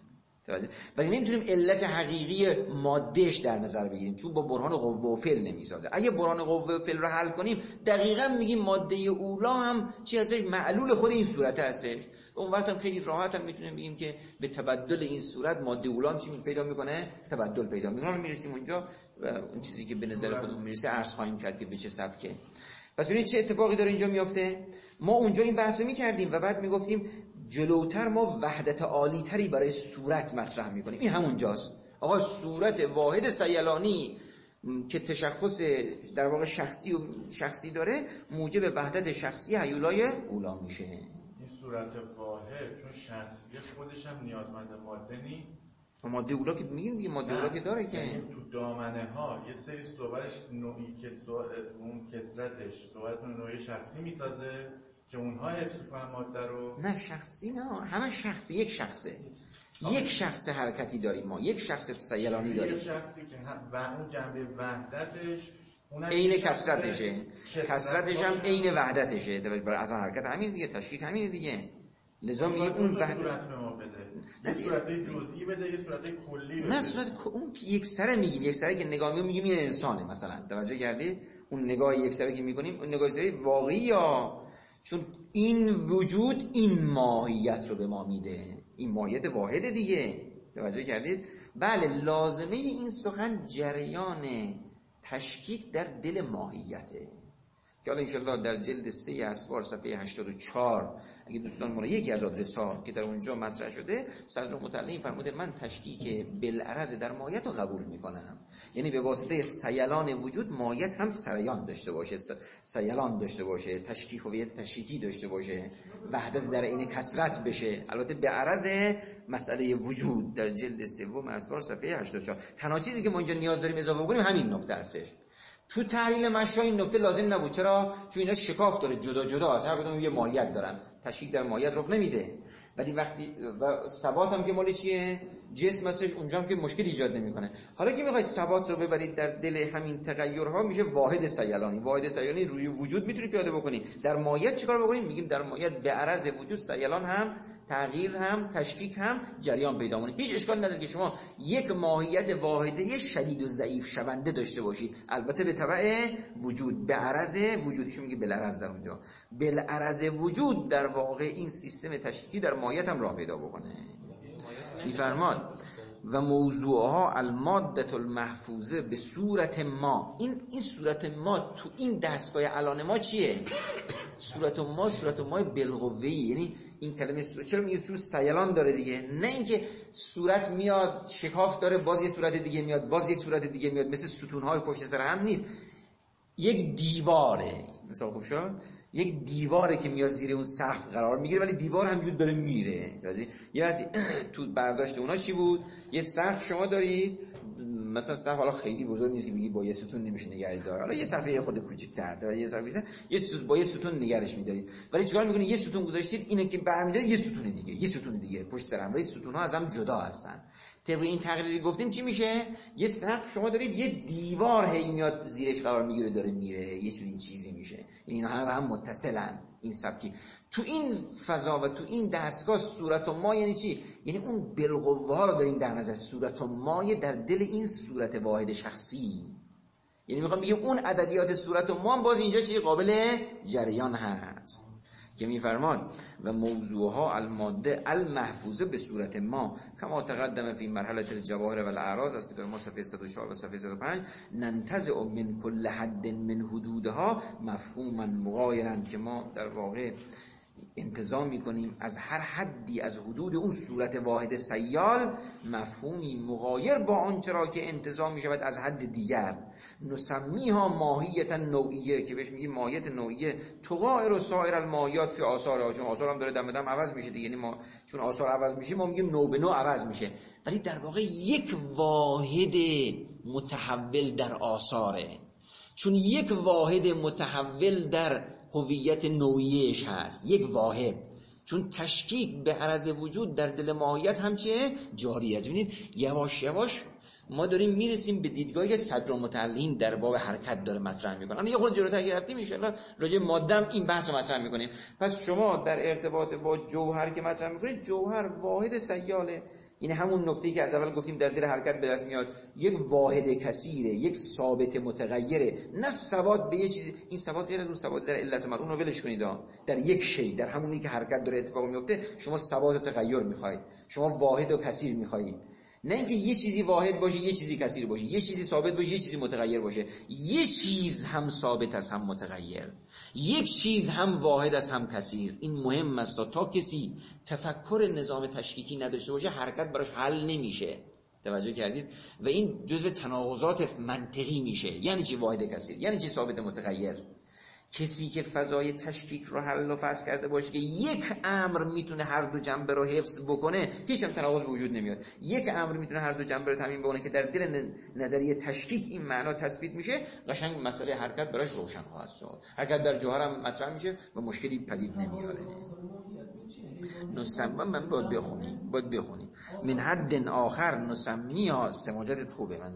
ولی نمیتونیم علت حقیقی مادهش در نظر بگیریم، چون با برهان قوه و فعل نمیسازه. اگه برهان قوه و فعل رو حل کنیم دقیقاً میگیم ماده اولا هم چی هستش؟ معلول خود این صورت هستش. اون وقت هم خیلی راحت هم میتونیم بگیم که به تبدل این صورت ماده اولا چی پیدا میکنه؟ تبدل پیدا میکنه. میرسیم اونجا و اون چیزی که به نظر خودمون میرسه عرض خواهیم کرد که به چه سبکه. پس ببینید چه اتفاقی داره اینجا میفته. ما اونجا این بحثو میکردیم و بعد میگفتیم جلوتر ما وحدت عالی تری برای صورت مطرح میکنیم. این همونجاست. آقا صورت واحد سیلانی که تشخص در واقع شخصی و شخصی داره موجب وحدت شخصی هیولای اولا میشه. این صورت واحد چون شخصی خودش هم نیازمند ماده نی. ماده اولا که میگیم دیگه، ماده اولا که داره که تو دامنه ها یه سری صورتش نوعی که اون کسرتش صورت نوعی شخصی میسازه که اونها حفظ کنن ماده رو. نه شخصی نه، همه شخصی، یک شخصه. آه. یک شخص حرکتی داریم ما، یک شخص سیلانی داریم. یک شخصی که هم و اون جنبه وحدتش عین کسرتشه، کسرتش هم عین وحدتشه. برای از حرکت همین دیگه، تشکیک همینه دیگه. لذا میگه اون وحدت صورت به ما بده. یه صورت جزئی بده، یه صورت کلی بده. نه صورت اون که یک سره میگیم، یک سره که نگاه میگیم میگیم این انسانه مثلا. توجه کردید؟ اون نگاه یک سره که میکنیم اون نگاه سری واقعی، یا چون این وجود این ماهیت رو به ما میده، این ماهیت واحد دیگه. توجه کردید؟ بله لازمه این سخن جریان تشکیک در دل ماهیته که حالا انشاءالله در جلد سه اسوار صفحه هشتاد و چهار اگه دوستان مولا یکی از آدرس‌ها که در اونجا مطرح شده، صدر مطلع فرموده من تشکیک بالعرض در ماهیت رو قبول میکنم. یعنی به واسطه سیلان وجود ماهیت هم سریان داشته باشه، سیلان داشته باشه، تشکیک هویت تشکیکی داشته باشه، وحدت در عین کثرت بشه. البته به عرض مسئله وجود در جلد سوم اسوار صفحه هشتاد و چهار. تنها چیزی که ما اینجا نیاز داریم اضافه کنیم همین نکته هستش. تو تحلیل مشا این نکته لازم نبود. چرا؟ چون اینا شکاف داره، جدا جدا هست، هر کدوم یه ماهیت دارن، تشکیک در ماهیت رخ نمیده. ولی وقتی و ثبات هم که مال چیه؟ جسم هستش، اونجا هم که مشکل ایجاد نمیکنه. حالا که میخوای ثبات رو ببرید در دل همین تغیرها، میشه واحد سیلانی. واحد سیلانی روی وجود میتونی پیاده بکنی. در ماهیت چیکار بکنیم؟ میگیم در ماهیت به عرض وجود سیلان هم، تغییر هم، تشکیک هم جریان پیدا کنه. هیچ اشکال نداره که شما یک ماهیت واحده شدید و ضعیف شونده داشته باشید، البته به تبع وجود، به عرض وجودش میگه بالعرض در اونجا. بالعرض وجود در واقع این سیستم تشکیکی در ماهیت هم راه پیدا بکنه. میفرماد و موضوعها الماده المحفوظه به صورت ما. این این صورت ما تو این دستگاه الان ما چیه؟ صورت ما صورت ما بالقوه، یعنی این کلمه صورت چرا میگه؟ چون سیلان داره دیگه. نه اینکه صورت میاد شکاف داره باز یه صورت دیگه میاد باز یک صورت دیگه میاد، مثل ستونهای پشت سر هم نیست. یک دیواره، مثلا خوب شد، یک دیواره که میاد زیر اون سقف قرار میگیره، ولی دیوار همجور داره میره. یعنی تو برداشت اونا چی بود؟ یه سقف شما دارید، مثلا سقف حالا خیلی بزرگ نیست که بگی با یه ستون نمیشه نگه داره، حالا یه صفحه خود کوچیک‌تر داره، یه صفحه یه ستون با یه ستون نگرش می‌دارید. ولی چیکار می‌کنید؟ یه ستون گذاشتید، اینو که برمی‌دارید یه ستون دیگه، یه ستون دیگه پشت سر هم، ولی ستون‌ها از هم جدا هستن. طبق این تقریری گفتیم چی میشه؟ یه سقف شما دارید، یه دیوار هی میاد زیرش قرار میگیره داره میره، یه چنین چیزی میشه. اینا هم هم متصلن این سبکی. تو این فضا و تو این دستگاه صورت و ما یعنی چی؟ یعنی اون بالقوه ها رو داریم در نظر. صورت و مایه در دل این صورت واحد شخصی، یعنی میخوام بگم اون ادبیات صورت و ما هم باز اینجا چی قابل جریان هست که میفرمان و موضوعها الماده المحفوظه به صورت ما کما تقدم فی مرحله الجواهر و الاعراض از کتاب ما صفحه صد و چهار و صفحه صد و پنج. ننتزع من کل حد من حدودها مفهوما مغایرا، که ما در واقع انتزاع میکنیم از هر حدی از حدود اون صورت واحد سیال مفهومی مغایر با آنچه را که انتزاع میشود از حد دیگر، نسمیها ماهیتا نوعیه، که بهش میگیم ماهیت نوعیه، تغایر و سایر الماهیات فی آثارها، چون آثار هم داره دم دم عوض میشه دیگه، یعنی ما چون آثار عوض میشه ما میگیم نوع به نوع عوض میشه، ولی در واقع یک واحد متحول در آثاره، چون یک واحد متحول در هویت نوعیش هست، یک واحد، چون تشکیک به عرض وجود در دل ماهیت هم چه جاری است. ببینید یواش یواش ما داریم میرسیم به دیدگاهی صدر المتعلین در باب حرکت داره مطرح میکنه. الان یه خورده جلوتر که رفتیم ان شاءالله راجع به ماده این بحث رو مطرح میکنیم. پس شما در ارتباط با جوهر که مطرح میکنید، جوهر واحد سیاله، این همون نکته‌ای که از اول گفتیم در دل حرکت به دست میاد، یک واحد کثیره، یک ثابت متغیره، نه ثبات به یه چیز. این ثبات غیر از اون ثبات در علت و مر، اون رو ولش کنید. در یک شی، در همونی که حرکت داره اتفاق میفته، شما ثبات و تغییر میخواید، شما واحد و کثیر میخواید، نه اینکه یه چیزی واحد باشه یه چیزی کثیر باشه، یه چیزی ثابت باشه یه چیزی متغیر باشه. یه چیز هم ثابت است هم متغیر، یک چیز هم واحد است هم کثیر. این مهم است تا کسی تفکر نظام تشکیکی نداشته باشه حرکت براش حل نمیشه. توجه کردید؟ و این جزء تناقضات منطقی میشه. یعنی چی واحد کثیر؟ یعنی چی ثابت متغیر؟ کسی که فضای تشکیک رو حل و فصل کرده باشه که یک امر میتونه هر دو جنبه رو حفظ بکنه، هیچ هم تناقض به وجود نمیاد. یک امر میتونه هر دو جنبه رو تامین بکنه که در دل نظریه تشکیک این معنا تثبیت میشه، قشنگ مسئله حرکت براش روشن خواهد شد. حرکت در جوهر هم مطرح میشه و مشکلی پدید نمیاره. نسم من باید بخونیم باید بخونیم من حد آخر نسمیها، سماجتت خوبه، من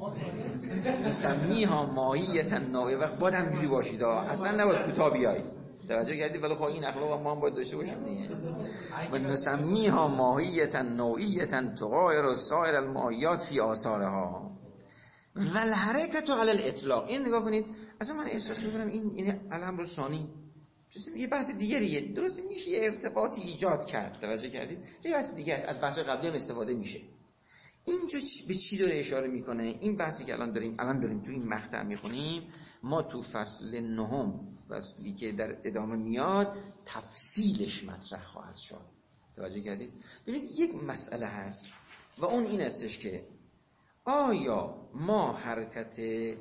نسمیها ماهیتا نوعیه، وقت باید همجوری باشید اصلا نباید کوتاه بیایید. توجه کردید؟ ولی خب این اخلاق ما هم باید داشته باشیم دیگه. و نسمیها ماهیتا نوعیتا تغایر و سایر الماهیات فی آثارها و الحرکت علی الاطلاق. این نگاه کنید، اصلا من احساس میکنم این این الامر ثانی یه بحث دیگریه. درست میشه یه ارتباطی ایجاد کرد. توجه کردید؟ یه بحث دیگه است، از بحث قبلی هم استفاده میشه. اینجا به چی داره اشاره میکنه؟ این بحثی که الان داریم الان داریم تو این مقطع میخونیم، ما تو فصل نهم، فصلی که در ادامه میاد، تفصیلش مطرح خواهد شد. توجه کردید؟ ببینید یک مسئله هست و اون این استش که آیا ما حرکت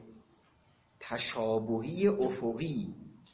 تشابهی افقی،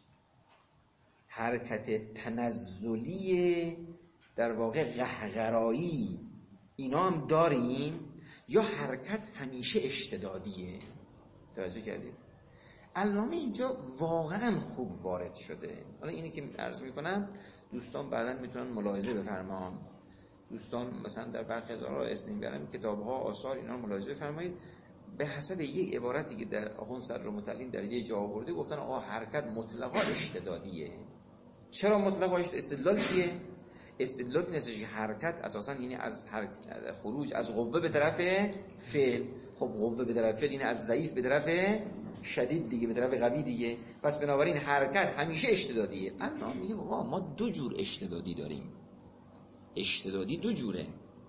حرکت تنزلی در واقع قهقرایی، اینا هم داریم یا حرکت همیشه اشتدادیه؟ توجه کردید؟ علامه اینجا واقعا خوب وارد شده. حالا اینی که عرض میکنم دوستان بعداً میتونن ملاحظه بفرمان. دوستان مثلا در برخی از آرا اسم میبرم، کتاب‌ها، آثار، اینا رو ملاحظه بفرمایید. به حسب یک عبارتی که در آخوند صدرالمتعلین در یه جا آورده، گفتن آقا حرکت مطلقا اشتدادیه. چرا مطلقا اشتدادیه؟ استدلال چیه؟ استدلال این است که حرکت اساساً یعنی از خروج از قوه به طرف فعل. خب قوه به طرف فعل یعنی از ضعیف به طرف شدید دیگه، به طرف قوی دیگه. پس بنابراین حرکت همیشه اشتدادیه. الان میگه بابا ما دو جور اشتدادی داریم. اشتدادی دو جوره.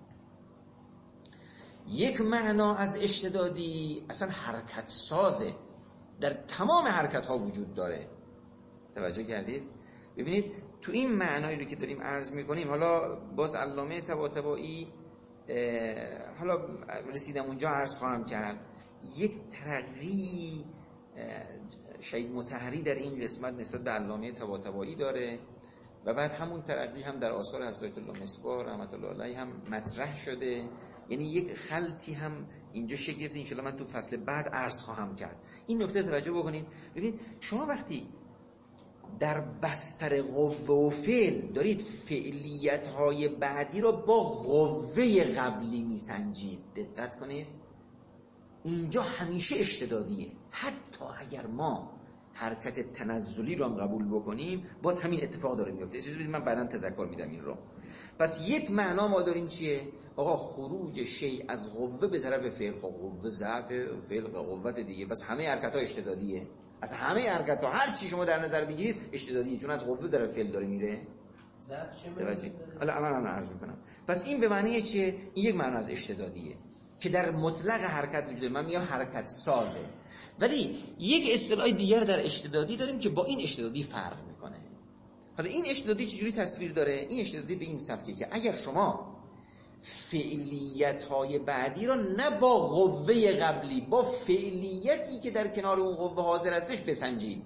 یک معنا از اشتدادی اصلا حرکت سازه، در تمام حرکت ها وجود داره. توجه کردید؟ ببینید تو این معنایی رو که داریم عرض میکنیم، حالا باز علامه طباطبایی، حالا رسیدم اونجا عرض خواهم کرد، یک ترقی شهید مطهری در این قسمت نسبت به علامه طباطبایی داره و بعد همون ترقی هم در آثار حضرت الله مصباح رحمت الله علیه هم مطرح شده. یعنی یک خلطی هم اینجا شکل گرفته. ان شاءالله من تو فصل بعد عرض خواهم کرد. این نکته توجه بکنید. ببینید شما وقتی در بستر قوه و فعل دارید فعلیت‌های بعدی رو با قوه قبلی میسنجید، دقت کنید، اینجا همیشه اشتدادیه. حتی اگر ما حرکت تنزلی رو هم قبول بکنیم، باز همین اتفاق داره میفته. اجازه بدید من بعداً تذکر میدم این رو. پس یک معنا ما داریم چیه؟ آقا خروج شیء از قوه به طرف فعل. خب قوه ضعف، فعل قوت دیگه. پس همه حرکت‌ها اشتدادیه. از همه حرکت‌ها هر چی شما در نظر بگیرید اشتدادیه، چون از قوه در فعل داره میره. ضعف چه توجه. حالا الان الان عرض میکنم. پس این به معنی چیه؟ این یک معنا از اشتدادیه که در مطلق حرکت وجود داره. من میگم حرکت سازه. ولی یک اصطلاح دیگر در اشتدادی داریم که با این اشتدادی فرق میکنه. حالا این اشتدادی چجوری تصویر داره؟ این اشتدادی به این سبکه که اگر شما فعلیت‌های بعدی را نه با قوه قبلی، با فعلیتی که در کنار اون قوه حاضر هستش بسنجید.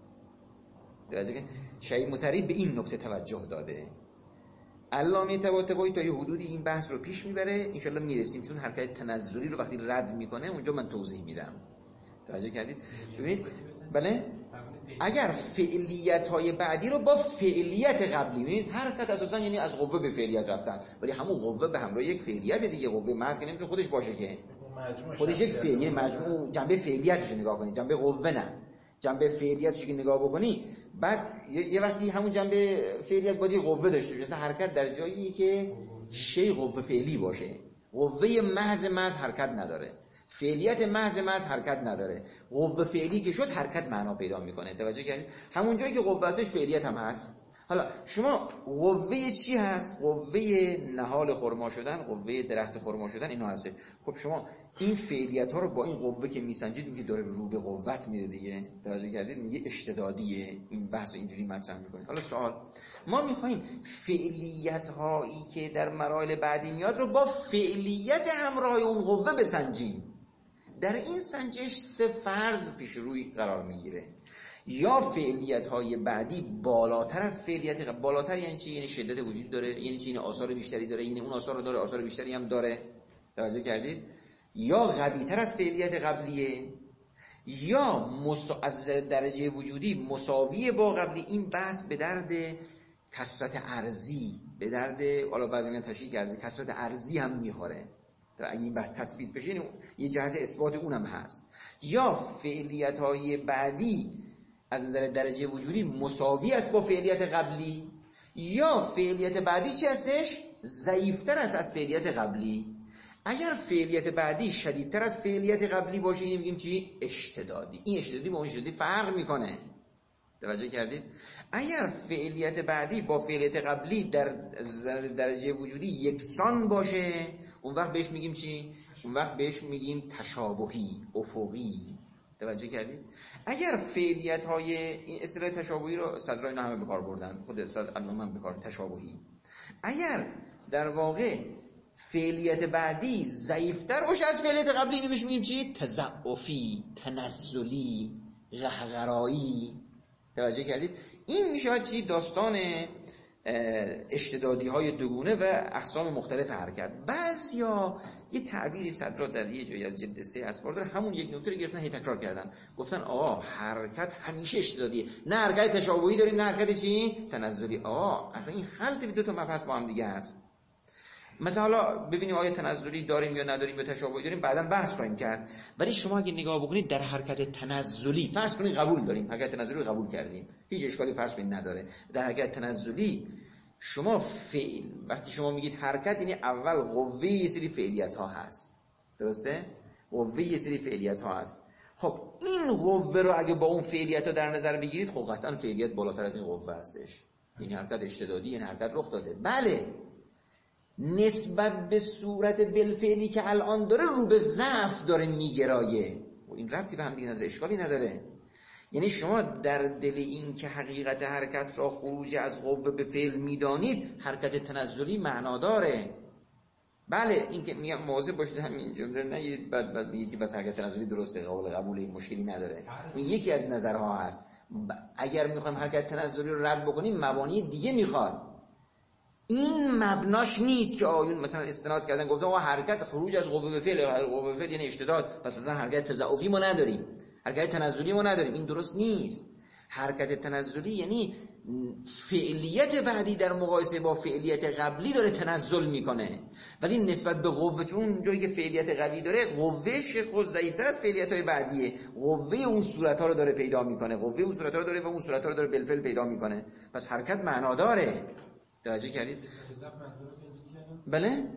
شهید مطری به این نکته توجه داده. علامه طباطبایی تا یه حدودی این بحث رو پیش میبره، انشالله میرسیم، چون حرکت تنزلی رو وقتی رد میکنه اونجا من توضیح میدم. توجه کردید؟ ببینید بله، اگر فعلیت‌های بعدی رو با فعلیت قبلی، ببینید حرکت اساسا یعنی از قوه به فعلیت رفتن، ولی همون قوه به همراه یک فعلیت دیگه، قوه محض که نمیتونه خودش باشه که، خودش یک فعلیه، مجموع جنبه فعلیتش رو نگاه کنید، جنبه قوه نه، جنبه فعلیتش که نگاه بکنی، بعد یه وقتی همون جنبه فعلیت باید قوه داشته باشه. مثلا حرکت در جایی که شی قوه فعلی باشه، قوه محض محض حرکت نداره، فعلیت محض محض حرکت نداره، قوه فعلی که شد حرکت معنا پیدا میکنه. توجه کردید؟ همون جایی که قوه ازش فعلیت هم هست. حالا شما قوه چی هست؟ قوه نهال خرما شدن، قوه درخت خرما شدن، اینا هست. خب شما این فعلیت ها رو با این قوه که میسنجید میگه داره رو به قوت میره دیگه. توجه کردید؟ میگه اشتدادیه. این بحث اینجوری مطرح میکنه. حالا سوال، ما میخوایم فعلیت هایی که در مراحل بعدی میاد رو با فعلیت همراه اون قوه بسنجیم. در این سنجش سه فرض پیش روی قرار میگیره. یا فعلیت های بعدی بالاتر از فعلیت قبلی. بالاتر یعنی چی؟ یعنی شدت وجود داره، یعنی چی؟ یعنی آثار بیشتری داره، یعنی اون آثار رو داره، آثار بیشتری هم داره. توجه کردید؟ یا قوی تر از فعلیت قبلیه، یا مسا... از درجه وجودی مساوی با قبلی. این بحث به درد کثرت ارضی، به درد حالا بعضی میگن تشریح ارضی، کثرت ارضی هم میخوره. اگه این بحث تثبیت بشه یه جهت اثبات اونم هست. یا فعلیت های بعدی از نظر درجه وجودی مساوی است با فعلیت قبلی، یا فعلیت بعدی چی هستش؟ ضعیفتر است از فعلیت قبلی. اگر فعلیت بعدی شدیدتر از فعلیت قبلی باشه اینو میگیم چی؟ اشتدادی. این اشتدادی با اون اشتدادی فرق میکنه. توجه کردید؟ اگر فعلیت بعدی با فعلیت قبلی در درجه وجودی یکسان باشه اون وقت بهش میگیم چی؟ اون وقت بهش میگیم تشابهی، افقی. توجه کردید؟ اگر فعلیت های این اصطلاح تشابهی رو صدرا اینا همه به کار بردن، خود صدر علامه هم به کار تشابهی. اگر در واقع فعلیت بعدی ضعیفتر باشه از فعلیت قبلی اینو بهش میگیم چی؟ تضعفی، تنزلی، قهقرایی. توجه کردید؟ این میشه چی؟ داستان اشتدادی های دوگونه و اقسام مختلف حرکت. بعضیا یه تعبیری صدرا در یه جایی از جلد سه اسفار داره، همون یک نکته رو گرفتن هی تکرار کردن، گفتن آقا حرکت همیشه اشتدادیه، نه حرکت تشابهی داریم نه حرکت چی؟ تنزلی. آقا اصلا این خلط دو تا مبحث با هم دیگه هست. مثلا حالا ببینیم آیا تنزلی داریم یا نداریم یا تشابهی داریم، بعداً بحث خواهیم کرد. ولی شما اگه نگاه بکنید در حرکت تنزلی فرض کنید قبول داریم، حرکت تنزلی رو قبول کردیم، هیچ اشکالی فرض کنید نداره. در حرکت تنزلی شما فعل، وقتی شما میگید حرکت یعنی اول قوه یه سری فعلیت ها هست، درسته؟ قوه یه سری فعلیت ها هست. خب این قوه رو اگه با اون فعلیت ها در نظر بگیرید، خب قطعاً فعلیت بالاتر از این قوه هستش. یعنی حرکت اشتدادی، یعنی حرکت رخ داده. بله، نسبت به صورت بالفعلی که الان داره رو به ضعف داره میگرایه و این ربطی به هم دیگه نداره، اشکالی نداره. یعنی شما در دل این که حقیقت حرکت را خروج از قوه به فعل میدانید، حرکت تنزلی معنا داره. بله، این که میگم مواظب باشید همین جمله نگید بعد بعد بگید که بس حرکت تنزلی درسته، قابل قبوله، مشکلی نداره. این یکی از نظرها هست. اگر میخوایم حرکت تنزلی رو رد بکنیم مبانی دیگه میخواد. این مبناش نیست که آیون مثلا استناد کردن گفتن آقا حرکت خروج از قوه به فعل، قوه به فعل یعنی اشتداد، پس اصلا حرکت تضاعفی ما نداریم، حرکت تنزلی ما نداریم. این درست نیست. حرکت تنزلی یعنی فعلیت بعدی در مقایسه با فعلیت قبلی داره تنزل میکنه، ولی نسبت به قوه، چون جایی که فعلیت قوی داره قوهش خود ضعیفتر از فعلیت‌های بعدیه، قوه اون صورت‌ها رو داره پیدا میکنه، قوه اون صورت‌ها رو داره و اون صورت‌ها رو داره بالفعل پیدا میکنه. پس حرکت معنا داره. توجه کردید؟ بله؟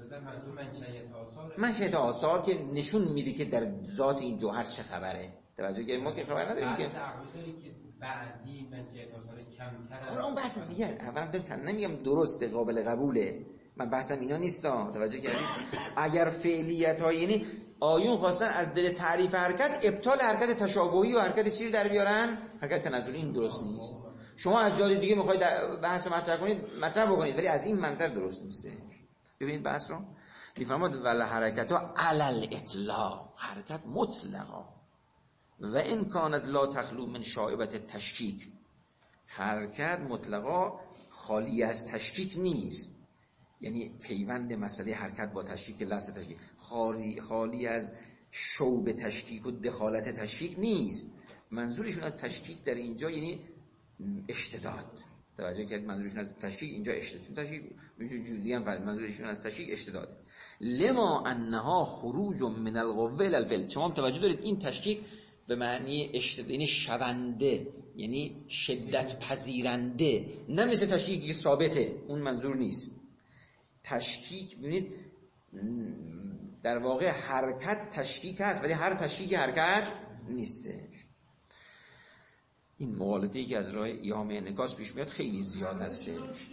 منشأ آثار که نشون میده که در ذات این جوهر چه خبره. توجه کردید؟ ما که خبر نداریم که بعدی منشأ آثار کمتر. اون بحث دیگه، اولا دارم نمیگم درسته، قابل قبوله، من بحثم اینا نیستا. توجه کردید؟ اگر فعلیت ها، یعنی آیون خواستن از دل تعریف حرکت ابطال حرکت تشابهی و حرکت چی رو در بیارن؟ حرکت تنزلی. این درست نیست. شما از جای دیگه میخواید بحث مطرح کنید مطرح بکنید، ولی از این منظر درست نیست. ببینید بحث رو میفرماد ول حرکت علی الاطلاق، حرکت مطلقا و ان کانت لا تخلو من شائبت تشکیک، حرکت مطلقا خالی از تشکیک نیست، یعنی پیوند مسئله حرکت با تشکیک، لفظ تشکیک خالی خالی از شوب تشکیک و دخالت تشکیک نیست. منظورشون از تشکیک در اینجا یعنی اشتداد. توجه کرد منظورشون از تشکیک اینجا اشتداد، تشکیک جوری هم فهمید منظورشون از تشکیک اشتداد. لما انها خروج من القوه الى الفعل. شما توجه دارید این تشکیک به معنی اشتداد یعنی شونده، یعنی شدت پذیرنده، نه مثل تشکیکی که ثابته، اون منظور نیست. تشکیک ببینید در واقع حرکت تشکیک هست، ولی هر تشکیک حرکت نیستش. این مغالطه‌ای که از راه ایهام انعکاس پیش میاد خیلی زیاد هستش.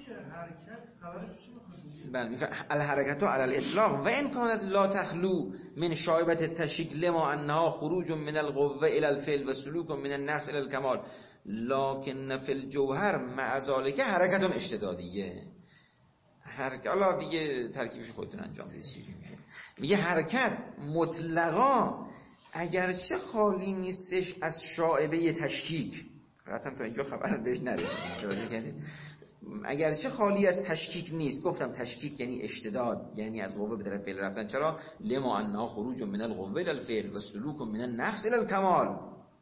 بله میفرماید الحرکت علی الاطلاق و ان کانت لا تخلو من شائبه التشکیک لما انها خروج من القوه الى الفعل و سلوک من النقص الى الکمال لكن فی الجوهر مع ذلك حرکت اشتدادیه. حرکت حالا دیگه ترکیبش خودتون انجام بدید چیزی میشه. میگه حرکت مطلقا اگرچه خالی نیستش از شائبه تشکیک، حتما تا اینجا خبر بهش نرسیدیم، توجه کردید؟ اگرچه خالی از تشکیک نیست، گفتم تشکیک یعنی اشتداد، یعنی از قوه به طرف فعل رفتن. چرا؟ لما انها خروج من القوه الى الفعل و سلوک من النقص الى الکمال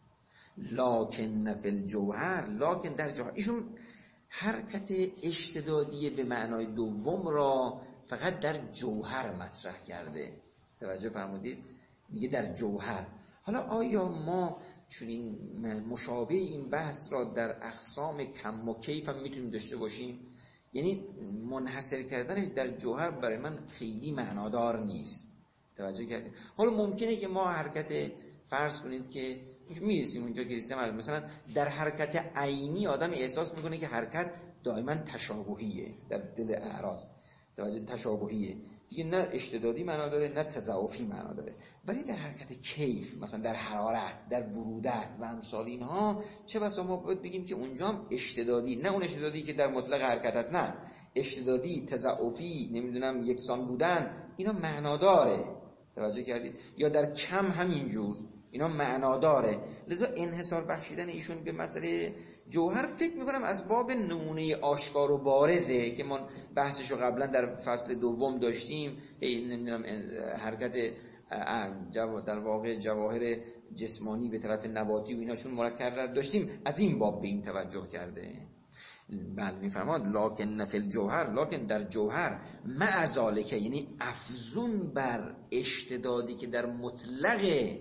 لكن فی الجوهر، لکن در جوهر. ایشون حرکت اشتدادی به معنای دوم را فقط در جوهر مطرح کرده. توجه فرمودید؟ میگه در جوهر. حالا آیا ما چنین مشابه این بحث را در اقسام کم و کیف هم میتونیم داشته باشیم؟ یعنی منحصر کردنش در جوهر برای من خیلی معنادار نیست. توجه کردید؟ حالا ممکنه که ما حرکت فرض کنید که میرسیم اونجا که رسیدیم، مثلا در حرکت عینی آدم احساس میکنه که حرکت دائما تشابهیه در دل اعراض. توجه تشابهیه دیگه، نه اشتدادی معنا داره نه تضاعفی معنا داره. ولی در حرکت کیف مثلا در حرارت، در برودت و امثال اینها چه بسا ما باید بگیم که اونجا اشتدادی، نه اون اشتدادی که در مطلق حرکت هست، نه اشتدادی، تضاعفی، نمیدونم یکسان بودن، اینا معنا داره. توجه کردید؟ یا در کم همینجور اینا معنا داره. لذا انحصار بخشیدن ایشون به مسئله جوهر فکر میکنم از باب نمونه آشکار و بارزه که ما بحثشو قبلا در فصل دوم داشتیم. نمیدونم حرکت در واقع جواهر جسمانی به طرف نباتی و ایناشون مرکب داشتیم، از این باب به این توجه کرده. بله میفرماد لکن فی الجوهر، لکن در جوهر مع ذالک، یعنی افزون بر اشتدادی که در مطلق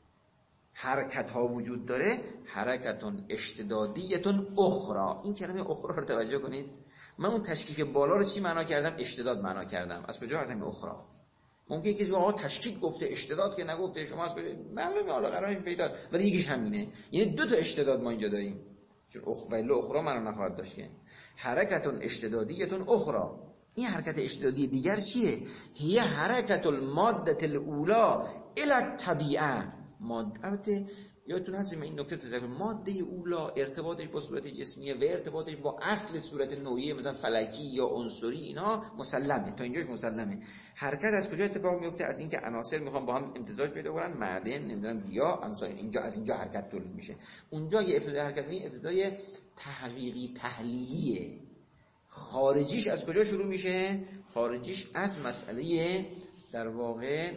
حرکت ها وجود داره، حرکتون اشتدادیتون اخرى. این کلمه اخرى رو توجه کنید. من اون تشکیک بالا رو چی معنا کردم؟ اشتداد معنا کردم. از کجا؟ از همین اخرى. ممکنه کسی آقا تشکیک گفته اشتداد که نگفته، شما از کجا؟ معلومه حالا قرار این پیداست، ولی یکیش همینه. یعنی دو تا اشتداد ما اینجا داریم، چون اخوه اخرى معنا نخواهد داشت که حرکتون اشتدادیتون اخرى. این حرکت اشتدادی دیگر چیه؟ هی حرکت الماده الاولى الی الطبیعه. ماده، البته یادتون هست من این نکته تذکر، ماده اولا ارتباطش با صورت جسمیه و ارتباطش با اصل صورت نوعی مثلا فلکی یا عنصری، اینا مسلمه، تا اینجاش مسلمه. حرکت از کجا اتفاق میفته؟ از اینکه عناصر میخوان با هم امتزاج پیدا کنن، معدن نمیدونم گیاه امثال اینجا، از اینجا حرکت تولید میشه. اونجا یه ابتدای حرکت می ابتدای تحقیقی تحلیلیه. خارجیش از کجا شروع میشه؟ خارجیش از مسئله در واقع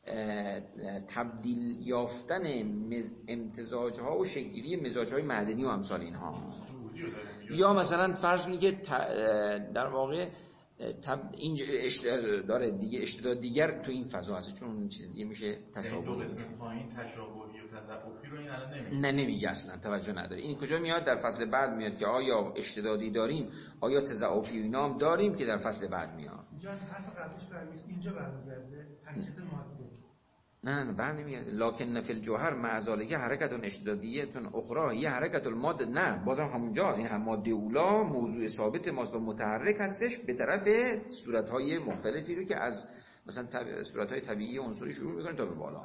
تبدیل یافتن امتزاج ها و شکلگیری مزاج های معدنی و امثال اینها. یا مثلا فرض کنید که در واقع تب... اینجا اشتداد داره دیگه، اشتداد دیگر تو این فضا هست، چون اون چیز دیگه میشه تشابه. دو قسم پایین تشابهی و تضاعفی رو این الان نمیگه. نه نمیگه اصلا، توجه نداره. این کجا میاد؟ در فصل بعد میاد که آیا اشتدادی داریم، آیا تضاعفی و اینا هم داریم، که در فصل بعد میاد. اینجا حرف قبلش برمیاد، اینجا برمیگرده حرکت ماده. نه نه بر نمیگرده. لکن فی الجوهر مع ذالک حرکت اشتدادیتون اخرى یه حرکت الماده. نه بازم همونجاست. این هم ماده اولا موضوع ثابت ماست و متحرک هستش به طرف صورت‌های مختلفی رو که از مثلا طب... صورت‌های طبیعی عنصری شروع می‌کنه تا به بالا.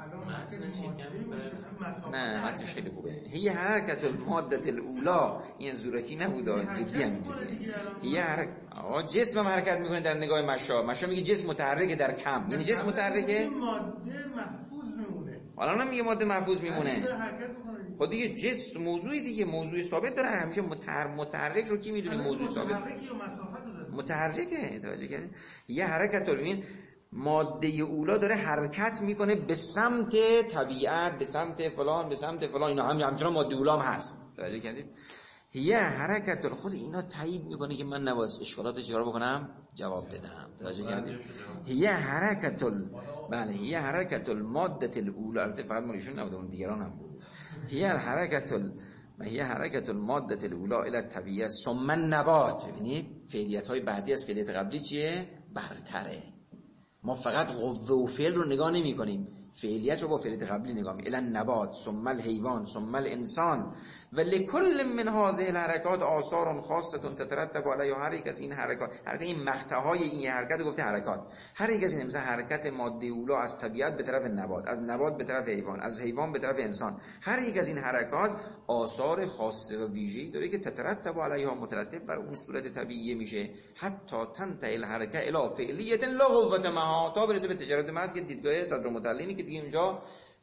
نه متنش خیلی خوبه. هی حرکت الماده الاولا، این زورکی نبوده، جدی همینجوریه. هی حرکت آقا جسم هم حرکت میکنه در نگاه مشا. مشا میگه جسم متحرکه در کم، یعنی جسم متحرکه ماده محفوظ میمونه. حالا هم میگه ماده محفوظ میمونه. خود دیگه جسم موضوع دیگه، موضوع ثابت داره همیشه. متحرک رو کی میدونه؟ موضوع ثابت متحرک یا مسافت داره؟ متحرکه. توجه کردین؟ یه حرکت رو ببین، ماده اولا داره حرکت میکنه به سمت طبیعت، به سمت فلان، به سمت فلان. اینا هم همچنان ماده اولا هم هست. توجه کردید؟ یه حرکت رو خود اینا تایید میکنه که من نباید اشکالات چرا بکنم جواب بدم. توجه کردید؟ یه حرکت ال... بله یه حرکت الماده الاولا، البته فقط مالیشون نبود، اون دیگران هم بود. هي حرکت ال... هي حرکت الماده الاولا الى الطبیعه ثم النبات. ببینید فعلیت های بعدی از فعلیت قبلی چیه؟ برتره. ما فقط قوه و فعل رو نگاه نمی کنیم، فعلیت رو با فعلیت قبلی نگاه می. الى النبات ثم الحیوان ثم الانسان و لكل من هذه الحرکات آثار خاصه تترتب علیها. هر یک از این حرکات، حرکت این مقطع‌های این حرکت گفته حرکات، هر یک از این مثلا حرکت ماده اولا از طبیعت به طرف نبات، از نبات به طرف حیوان، از حیوان به طرف انسان، هر یک از این حرکات آثار خاصه و ویژه‌ای داره که تترتب علیها، مترتب بر اون صورت طبیعی میشه. حتی تنتهی الحرکه الی فعلیه لا قوه معها، تا برسه به تجارت محض که دیدگاه صدر متعلینی که دیگه اونجا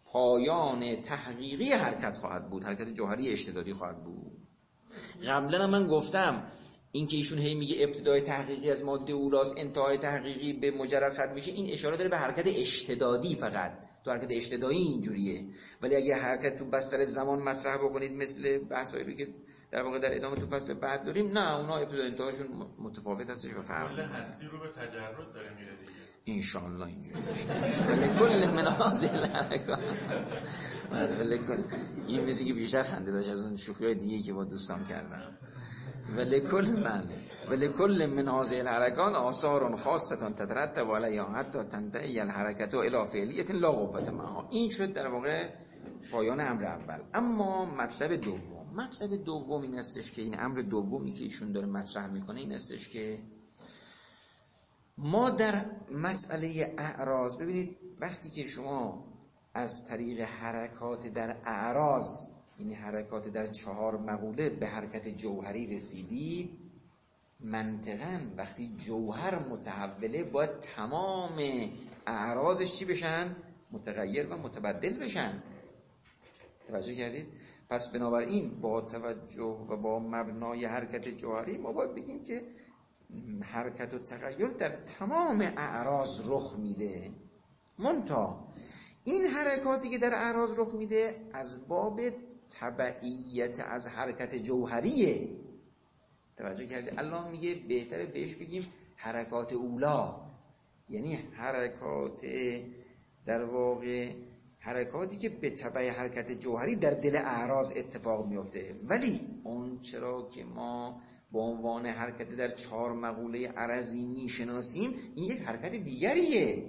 پایان تحقیقی حرکت خواهد بود، حرکت جوهری اشتدادی خواهد بود. قبلا من گفتم این که ایشون هی میگه ابتدای تحقیقی از ماده اولاست، انتهای تحقیقی به مجرد ختم میشه، این اشاره داره به حرکت اشتدادی. فقط تو حرکت اشتدایی اینجوریه، ولی اگه حرکت تو بستر زمان مطرح بکنید مثل بحثایی رو که در واقع در ادامه تو فصل بعد داریم، نه اونا ابتدا انتهاشون متفاوت هستش و فرق کل هستی رو به تجرد داره میره دیگه ان شاء الله اینجوری باشه. ولی کل منازل الحرکات ولی کل این مثل که بیشتر خنده داشت از اون شوخی‌های دیگه که با دوستان کردم. ولی کل من ولی کل منازل الحرکات آثار خاصه تترتب علیها حتی تنتهی الحرکات الی فعلیه لا قوه معها. این شد در واقع پایان امر اول. اما مطلب دوم، مطلب دوم این استش که این امر دومی که ایشون داره مطرح میکنه این استش که ما در مسئله اعراض، ببینید وقتی که شما از طریق حرکات در اعراض، یعنی حرکات در چهار مقوله به حرکت جوهری رسیدید، منطقاً وقتی جوهر متحوله باید تمام اعراضش چی بشن؟ متغیر و متبدل بشن. توجه کردید؟ پس بنابراین با توجه و با مبنای حرکت جوهری ما باید بگیم که حرکت و تغییر در تمام اعراض رخ میده. منتها این حرکاتی که در اعراض رخ میده از باب تبعیت از حرکت جوهریه. توجه کردید؟ الان میگه بهتره بهش بگیم حرکات اولا، یعنی حرکات در واقع حرکاتی که به تبع حرکت جوهری در دل اعراض اتفاق میفته. ولی اون چرا که ما با عنوان حرکت در چهار مقوله عرضی میشناسیم، این یک حرکت دیگریه.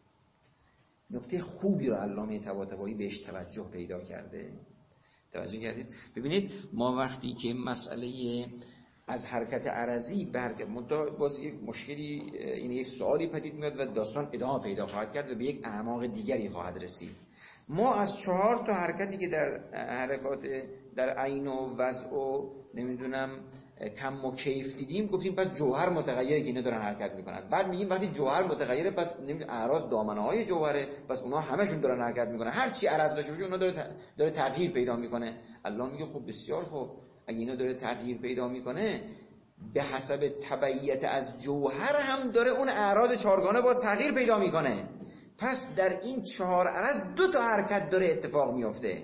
نکته خوبی رو علامه طباطبایی بهش توجه پیدا کرده. توجه کردید؟ ببینید ما وقتی که مسئله از حرکت عرضی به حرکت منتها باز یک مشکلی، این یک سوالی پدید میاد و داستان ادامه پیدا خواهد کرد و به یک اعماق دیگری خواهد رسید. ما از چهار تا حرکتی که در حرکات در عین و وضع و نمیدونم کم و کیف دیدیم گفتیم پس جوهر متغیره که اینا دارن حرکت میکنن. بعد میگیم وقتی جوهر متغیره پس نمیدونم اعراض دامنه های جوهره، پس اونا همشون دارن حرکت میکنن، هر چی عرض داشته باشه اونا داره داره تغییر پیدا میکنه. الله میگه خب بسیار خوب، اگه اینا داره تغییر پیدا میکنه به حسب تبعیت از جوهر هم داره اون اعراض چهارگانه باز تغییر پیدا میکنه. پس در این چهار عرض دو تا حرکت داره اتفاق میفته.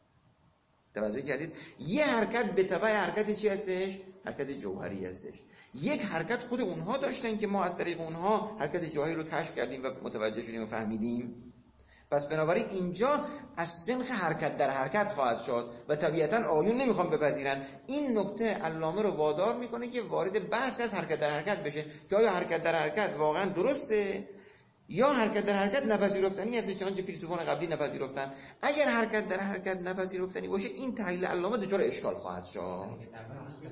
توجه کردید؟ یه حرکت به تبع حرکت چی هستش؟ حرکت جوهری هستش. یک حرکت خود اونها داشتن که ما از طریق اونها حرکت جوهری رو کشف کردیم و متوجه شدیم و فهمیدیم. پس بنابراین اینجا از سنخ حرکت در حرکت خواهد شد و طبیعتاً آیون نمیخوام بپذیرن. این نکته علامه رو وادار میکنه که وارد بحث از حرکت در حرکت بشه که آیا حرکت در حرکت واقعا درسته یا حرکت در حرکت نپذیرفتنی هست، چنانچه فیلسوفان قبلی نپذیرفتن. اگر حرکت در حرکت نپذیرفتنی باشه این تحلیل علامه دچار اشکال خواهد شد.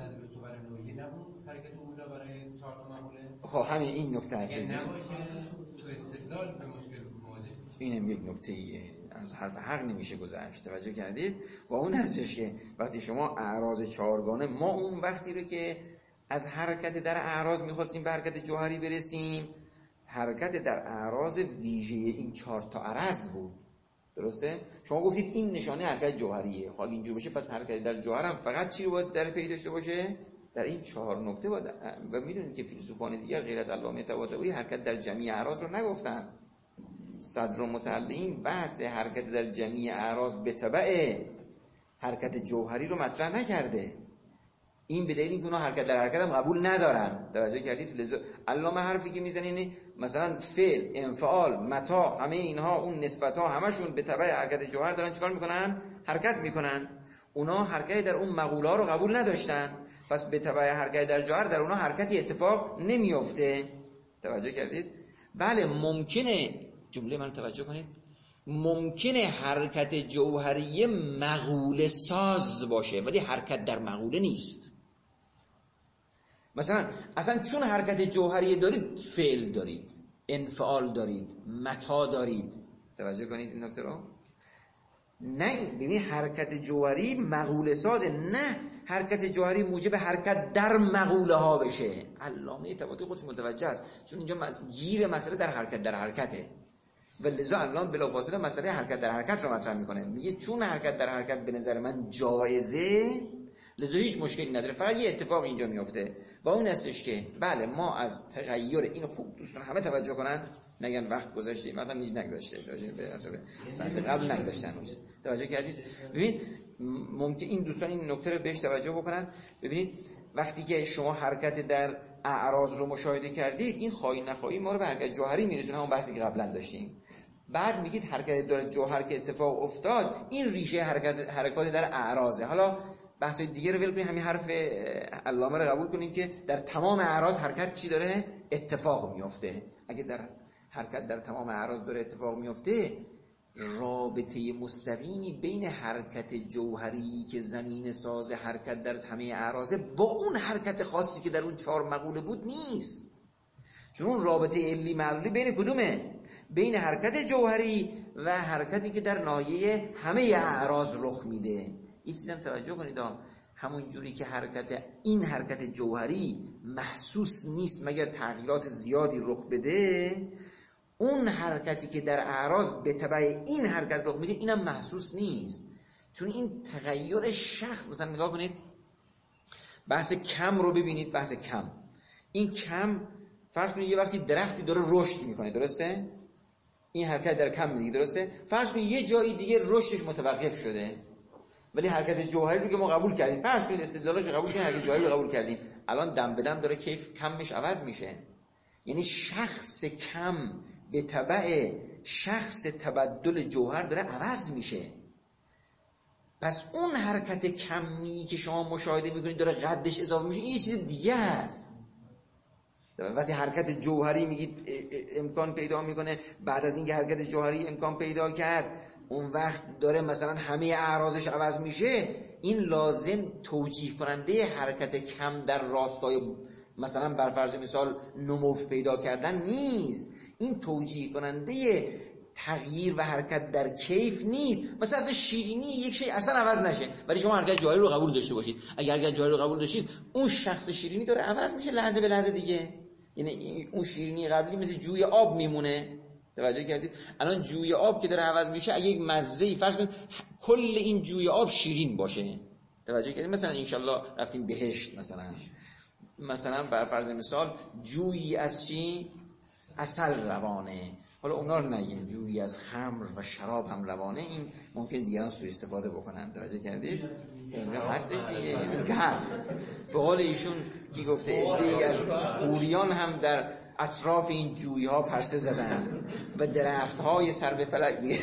خب همین این نکته هست. تو استدلال به مشکل مواجه میشه. اینم یک نکته‌ایه، از حرف حق نمیشه گذشت. توجه کردید؟ و اون هستش که وقتی شما اعراض چهارگانه، ما اون وقتی رو که از حرکت در اعراض میخواستیم به حرکت جوهری برسیم، حرکت در اعراض ویژه این چهار تا عرض بود. درسته؟ شما گفتید این نشانه حرکت جوهریه. خب اگه اینجوری باشه پس حرکت در جوهر هم فقط چی رو باید در پی داشته باشه؟ در این چهار نکته باید. و میدونید که فیلسوفان دیگر غیر از علامه طباطبایی حرکت در جمعی اعراض رو نگفتن. صدر متعلیم بحث حرکت در جمعی اعراض به تبع حرکت جوهری رو مطرح نکرده. این به دلیل اینکه اونا حرکت در حرکت هم قبول ندارن. توجه کردید؟ لذا علامه حرفی که میزنه اینه مثلا فعل، انفعال، متا، همه اینها اون نسبت ها همشون به تبع حرکت جوهر دارن چیکار میکنن؟ حرکت میکنن. اونا حرکت در اون مقوله ها رو قبول نداشتن، پس به تبع حرکت در جوهر در اونا حرکتی اتفاق نمیفته. توجه کردید؟ بله ممکنه، جمله من توجه کنید، ممکنه حرکت جوهری مقوله ساز باشه ولی حرکت در مقوله نیست. مثلا اصلا چون حرکت جوهری دارید، فعل دارید، انفعال دارید، متا دارید. توجه کنید این نکته رو. نه ببین حرکت جوهری مقوله سازه، نه حرکت جوهری موجب حرکت در مقوله ها بشه. علامه طباطبایی خودش متوجه است، چون اینجا گیر مسئله در حرکت در حرکته و لذا علامه بلافاصله مسئله حرکت در حرکت رو مطرح میکنه. میگه چون حرکت در حرکت به نظر من جایزه، لذا هیچ مشکلی نداره، فقط یه اتفاق اینجا میفته و اون هستش که بله ما از تغییر این، خوب دوستان همه توجه کنن نگن وقت گذشته، مثلا نیز نگذشته، توجه به حساب بحث قبل نگذشته هنوز. توجه کردید؟ ببین ممکن این دوستان این نکته رو بهش توجه بکنن. ببینید وقتی که شما حرکت در اعراض رو مشاهده کردید، این خواهی نخواهی ما رو به حرکت جوهری میرسونه، همون بحثی که قبلا داشتیم. بعد میگید حرکت در جوهر که اتفاق افتاد، این ریشه حرکت حرکات در اعراضه. حالا بحث دیگه رو ول کنیم، همین حرف علامه رو قبول کنیم که در تمام اعراض حرکت چی داره؟ اتفاق میفته. اگه در حرکت در تمام اعراض داره اتفاق میفته، رابطه مستقیمی بین حرکت جوهری که زمین ساز حرکت در همه اعراضه با اون حرکت خاصی که در اون چهار مقوله بود نیست. چون اون رابطه علی معلولی بین کدومه؟ بین حرکت جوهری و حرکتی که در ناحیه همه اعراض رخ میده. این چیزم توجه کنید، همون جوری که حرکت این حرکت جوهری محسوس نیست مگر تغییرات زیادی رخ بده، اون حرکتی که در اعراض به تبع این حرکت رخ میده اینم محسوس نیست. چون این تغییر شخص، مثلا نگاه کنید بحث کم رو ببینید، بحث کم، این کم فرض کنید یه وقتی درختی داره رشد میکنه، درسته؟ این حرکت در کم میگه، درسته؟ فرض کنید یه جایی دیگه رشدش متوقف شده، ولی حرکت جوهری رو که ما قبول کردیم، فرض کنید استدلالش قبول کردیم، حرکت جوهری رو قبول کردیم، الان دم به دم داره کیف کمش عوض میشه. یعنی شخص کم به تبع شخص تبدل جوهر داره عوض میشه. پس اون حرکت کمی که شما مشاهده میکنید داره قدش اضافه میشه، این یه چیز دیگه است. وقتی حرکت جوهری میگید امکان پیدا میکنه، بعد از اینکه حرکت جوهری امکان پیدا کرد اون وقت داره مثلا همه اعراضش عوض میشه، این لازم توجیه کننده حرکت کم در راستای مثلا بر فرض مثال نمو پیدا کردن نیست. این توجیه کننده تغییر و حرکت در کیف نیست. مثلا از شیرینی یک شی اصلا عوض نشه ولی شما حرکت جوهری رو قبول داشته باشید، اگر حرکت جوهری رو قبول داشتید اون شخص شیرینی داره عوض میشه لحظه به لحظه دیگه. یعنی اون شیرینی قبلی مثل جوی آب میمونه. توجه کردید؟ الان جوی آب که داره عوض میشه، اگه یک مزه‌ای فرض کنید کل این جوی آب شیرین باشه، توجه کردید؟ مثلا انشالله رفتیم بهشت، مثلا مثلا بر فرض مثال جویی از چی؟ عسل روانه. حالا اونا رو نگیم، جویی از خمر و شراب هم روانه، این ممکن دیگران سوء استفاده بکنن. توجه کردید؟ اینجا هستش دیگه، این که هست. به قول ایشون کی گفته عده‌ای از حوریان هم در اطراف این جویی ها پرسه زدن و درخت های سر به فلک دیگه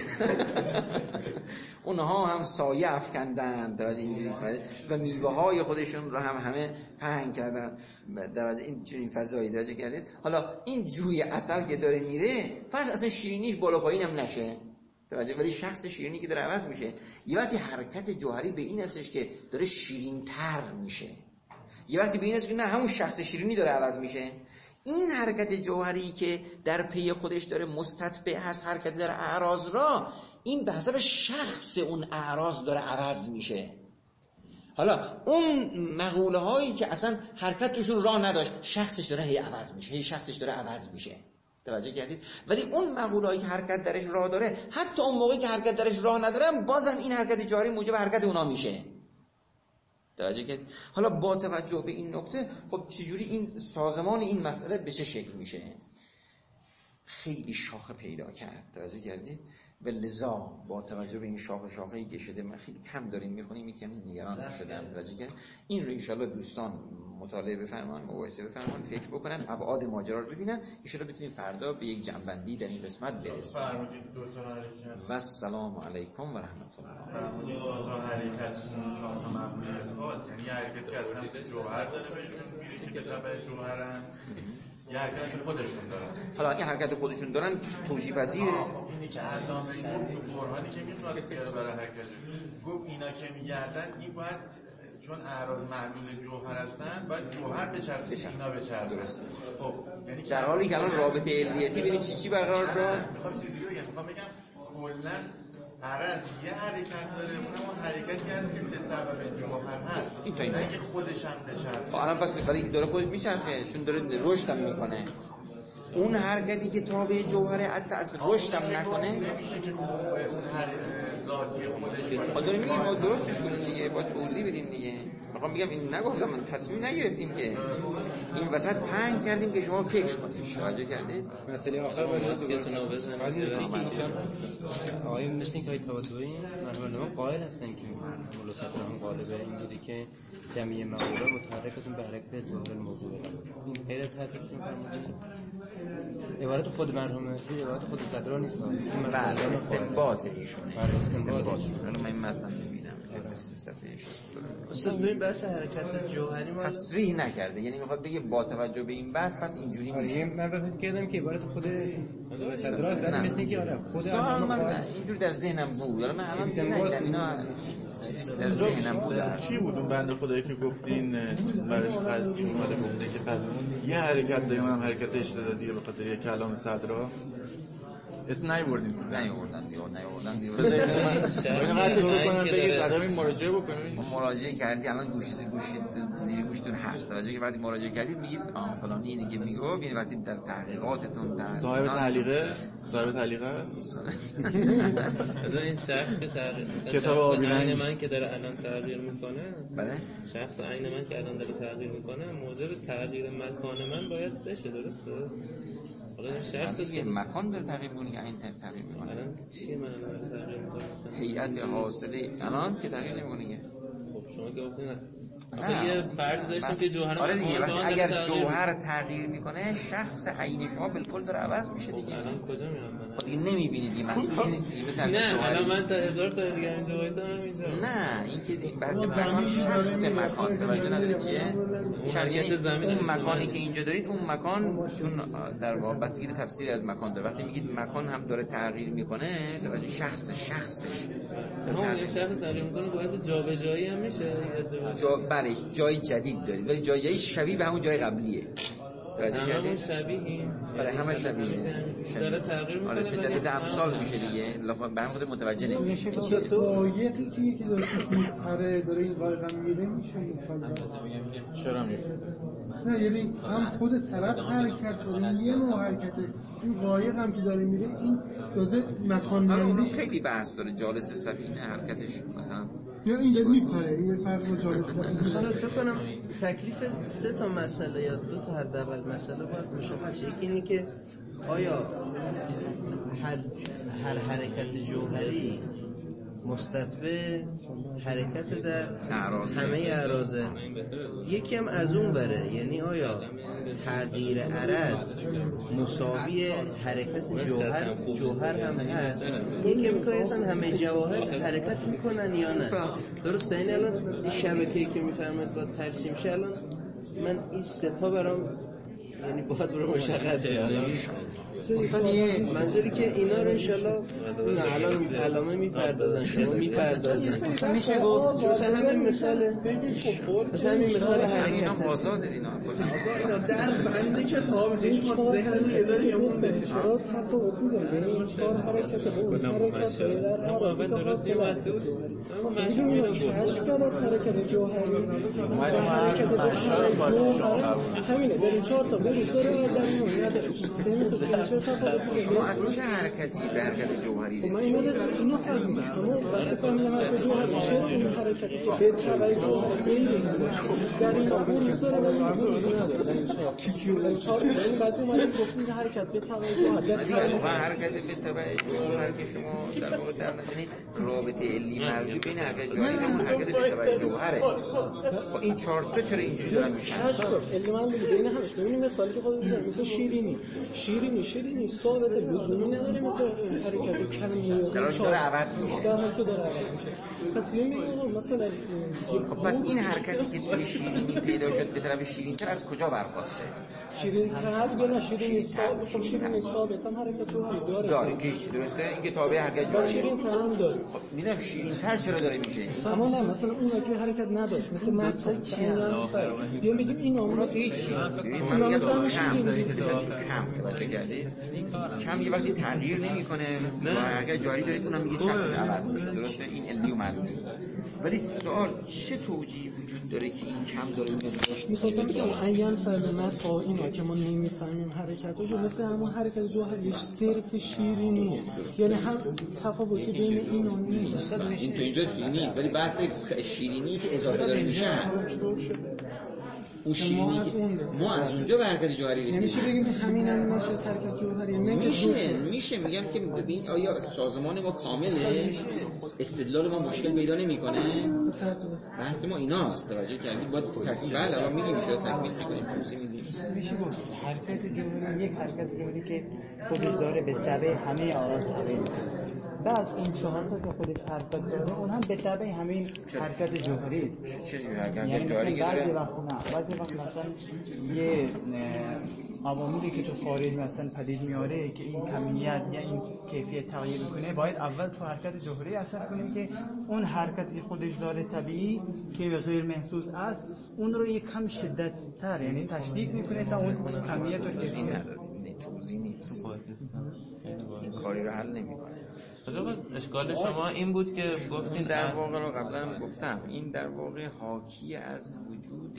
اونها هم سایه افکندن و میوه های خودشون رو هم همه پهن کردن در این چنین فضایی. درجه کردید؟ حالا این جوی عسل که داره میره فرض اصلا شیرینیش بالا پایین هم نشه، توجه، ولی شخص شیرینی که داره عوض میشه. یه وقتی حرکت جوهری به این هستش که داره شیرین تر میشه، یه وقتی به این هست که نه همون شخص شیرینی داره عوض میشه. این حرکت جوهری که در پی خودش داره مستتبع هست حرکت در اعراض را، این به حسب شخص اون اعراض داره عوض میشه. حالا اون مقوله هایی که اصلا حرکت توشون راه نداشت، شخصش داره هی عوض میشه، هی شخصش داره عوض میشه. توجه کردید؟ ولی اون مقوله هایی که حرکت درش راه داره، حتی اون موقعی که حرکت درش راه نداره، بازم این حرکت جاری موجب حرکت اونا میشه. توجه کردید؟ حالا با توجه به این نکته، خب چجوری این سازمان این مسئله به چه شکل میشه؟ خیلی شاخه پیدا کرد. توجه کردید؟ و لذا با توجه به این شاخه شاخه‌ای که شده، من خیلی کم داریم میخونیم، یکم نگران شدم. توجه کردید؟ این رو ان شاءالله دوستان مطالعه بفرمایید، مباحثه بفرمایید، فکر بکنن، ابعاد ماجرا رو ببینن، ان شاءالله بتونیم فردا به یک جنبندی در این قسمت برسیم. و السلام علیکم و رحمت الله. فرمودید دو تا حرکت چهار تا مقوله، یعنی حرکتی که اصلا جوهر داره بهشون میره که به تبع جوهرن، یه حرکت خودشون دارن. حالا اگه حرکت خودشون دارن توجیه پذیره. اینی که علامه برهانی که میخواد بیاره برای حرکت، گفت اینا که میگردن این باید چون اعراض معلول جوهر هستن باید جوهر بچرخه، اینا بچرخه. درست. خب یعنی در حالی که الان رابطه علیتی ببین چی چی برقرار شد. میخوام چیزی رو بگم، میخوام بگم کلا عرض یه حرکت داره، اونم حرکتی هست که به سبب جوهر هست، این تا اینجا که خودش هم بچرخه. خب الان پس برای اینکه داره خودش میچرخه، چون داره رشد هم میکنه. اون حرکتی که تابع جوهره حتی از رشد هم نکنه نمیشه که اون ذاتی خودش. خب داریم میگیم ما درستش کنیم دیگه، با توضیح بدیم دیگه. میخوام بگم این نگفتم، من تصمیم نگرفتیم که این وسط پنگ کردیم که شما فکر کنید. توجه کردید؟ مسئله آخر باید اسکتون رو بزنید. آقای مثل این که های تواتوی مرحوم قائل هستن که ملوثت هم غالبه اینجوری که جمعی مقوله متحرکتون به حرکت جوهر الموضوع بدن. این غیر از حرکتشون فرمودید عبارت خود مرحومه، عبارت خود صدرا نیست. بله استنباط ایشونه. استنباط. حالا من این متن نمیدم که صفحه شصت و دو. اصلا تو این بحث حرکت جوهری ما تصریح نکرده، یعنی میخواد بگه با توجه به این بحث پس اینجوری میشه. من فکر کردم که عبارت خود صدراست، ولی مثل اینکه آره خود من اینجور در ذهنم بود. حالا من الان دیدم اینا در ذهنم بود. چی بود اون بنده خدایی که گفتین برش قضیه که اومده گفته که قضیه یه حرکت داریم، هم حرکت اشتدادیه به خاطر یه کلام صدرا اسم نیوردیم نیوردن دیگه نیوردن دیگه من قطعش بکنم بگید بعد این مراجعه بکنید. مراجعه کردی الان گوشی گوشی زیر گوشتون هست. توجه که بعد مراجعه کردید میگید آ فلانی اینی که میگه ببین وقتی در تحقیقاتتون در صاحب تعلیقه صاحب تعلیقه است. از این شخص که تغییر کتاب آبیرنگ من که داره الان تغییر میکنه، بله شخص عین من که الان داره تغییر میکنه موجب تغییر مکان من باید بشه. درسته؟ حالا شخص که مکان داره تغییر میکنه که این تغییر میکنه. الان چیه من الان تغییر میکنه؟ هیئت حاصله الان که تغییر نمیکنه. خب شما که گفتین آخه یه فرض داشتیم که جوهر آره دیگه وقتی اگر جوهر تغییر میکنه شخص عین شما بالکل داره عوض میشه دیگه. الان کجا میام من؟ خب دیگه نمیبینید دیگه مسئله نیست دیگه. مثلا نه الان من تا هزار سال دیگه اینجا وایسام اینجا. نه این که این بحث مکان شخص مکان توجه نداره چیه؟ شرایط زمین اون مکانی که اینجا دارید اون مکان چون در واقع بستگی به تفسیر از مکان داره. وقتی میگید مکان هم داره تغییر میکنه توجه شخص شخصش اون یک شخص تغییر میکنه باعث جابجایی هم میشه. جا بله جای جدید دارید ولی جای جدید شبیه به همون جای قبلیه. توجه کردید؟ شبیه برای همه شبیه داره تغییر میکنه. آره تجدد امثال میشه دیگه. لافا برام خود متوجه نمیشه تو قایقی که یکی داره توش میپره داره این قایق میره میشه مثلا چرا میره؟ نه یعنی هم خود طرف حرکت کنه یه نوع حرکته، این قایق هم که داره میره این تازه مکان میره. خیلی بحث داره جالس سفینه حرکتش مثلا یا این داره میپره این فرق با جالس سفینه. فکر کنم تکلیف سه تا مسئله یا دو تا حداقل مسئله باید مشخص شه. یکی اینه که آیا هر هر حرکت جوهری مستتبع حرکت در همه اعراضه. یکی هم از اون بره، یعنی آیا تغییر عرض مساوی حرکت جوهر جوهر هم هست. یکی هم که اصلا همه جواهر حرکت میکنن یا نه. درسته؟ این الان این شبکه‌ای که میفرمایید با ترسیم شه الان من این سه تا برام یعنی باید رو مشخص شه. مثلا یه منظوری که اینا رو انشالله الان علامه میپردازن، شما میپردازن. مثلا میشه گفت مثلا همین مثال مثلا همین مثال اینا حرکت آزاده اینا کلا در بند کتاب هیچ ما ذهن یه ذره یمونه چرا تفاوت می‌ذاره بین این چهار حرکت و اون حرکت در عرضی که حاصله کشف کرد از حرکت جوهری و حرکت جوهری همینه بریم چهار تا بریم سر و در اون نداره سه تا چهار تا شما از چه حرکتی به حرکت جوهری من اینو دست اینو فهمیدم اما وقتی فهمیدم حرکت جوهری چه اون حرکتی که به تبع جوهری غیر در این اون سر و این نداره در این چهار در چهار این بعد اومدیم گفتیم که حرکت به تبع جوهری در واقعا حرکت به تبع جوهر که شما در واقع در نظر رابطه علی مربوط بین حرکت جوهری و اون حرکت به تبع جوهره. خب این چهار تا چرا اینجوری دارن میشن؟ علی من بین همش ببینید مثالی که خودت میزنی مثل شیرینی شیرینی شیرینی ثابت لزومی نداره مثل حرکت کلمه در داره عوض میشه در حالی که داره عوض میشه. پس ببینید مثلا خب پس این حرکتی که توی شیرینی پیدا شد به طرف شیرین‌تر از کجا برخواسته؟ شیرین‌تر یا نه شیرینی ثابت خب شیرینی ثابت هم حرکت جوهری داره داره که درسته اینکه تابع حرکت جوهری شیرین‌تر هم داره. خب میگم شیرین‌تر چرا داره میشه؟ اما نه مثلا اون که حرکت نداشت مثل من یا میگیم این اون هیچ من میگم کم مثلا کم توجه کردید کم یه وقتی تغییر نمیکنه و حرکت جاری دارید اونم میگه شخص عوض میشه درسته این علمی و معلومه. ولی سوال چه توجیهی وجود داره که این کم داره میاد؟ می‌خواستم بگم عین فرض تا اینا که ما نمی‌فهمیم حرکتاشو مثل همون حرکت جوهریش صرف شیرینیه یعنی هم تفاوتی بین اینا نیست. این تو اینجا فیلمی ولی بحث شیرینی که اضافه داره میشه هست اون شیرینی ما از اونجا به حرکت جوهری رسیدیم. نمیشه بگیم که همین هم نشه حرکت جوهری میشه میشه میگم که ببین آیا سازمان ما کامله استدلال ما مشکل پیدا نمیکنه؟ بحث ما ایناست توجه کردید باید تکمیل الان میگیم میشه تکمیل کنیم توضیح میدیم. میشه گفت حرکت جوهری یک حرکت جوهری که خودش داره به تبع همه آراز تبع بعد این چهار تا که خودش حرکت داره اون هم به تبع همین حرکت جوهری است. چه جوری حرکت یعنی جوهری مثلا بعضی وقت نه بعضی وقت مثلا یه عواملی که تو خارج مثلا پدید میاره که این کمیت یا این کیفیت تغییر میکنه باید اول تو حرکت جوهری اثر کنیم که اون حرکتی خودش داره طبیعی که غیر محسوس است اون رو یک کم شدت تر یعنی تشدید میکنه تا اون کمیت رو توضیح ندادیم توضیح نیست این کاری رو حل نمیکنه. اشکال شما این بود که گفتین در واقع رو قبلا گفتم این در واقع حاکی از وجود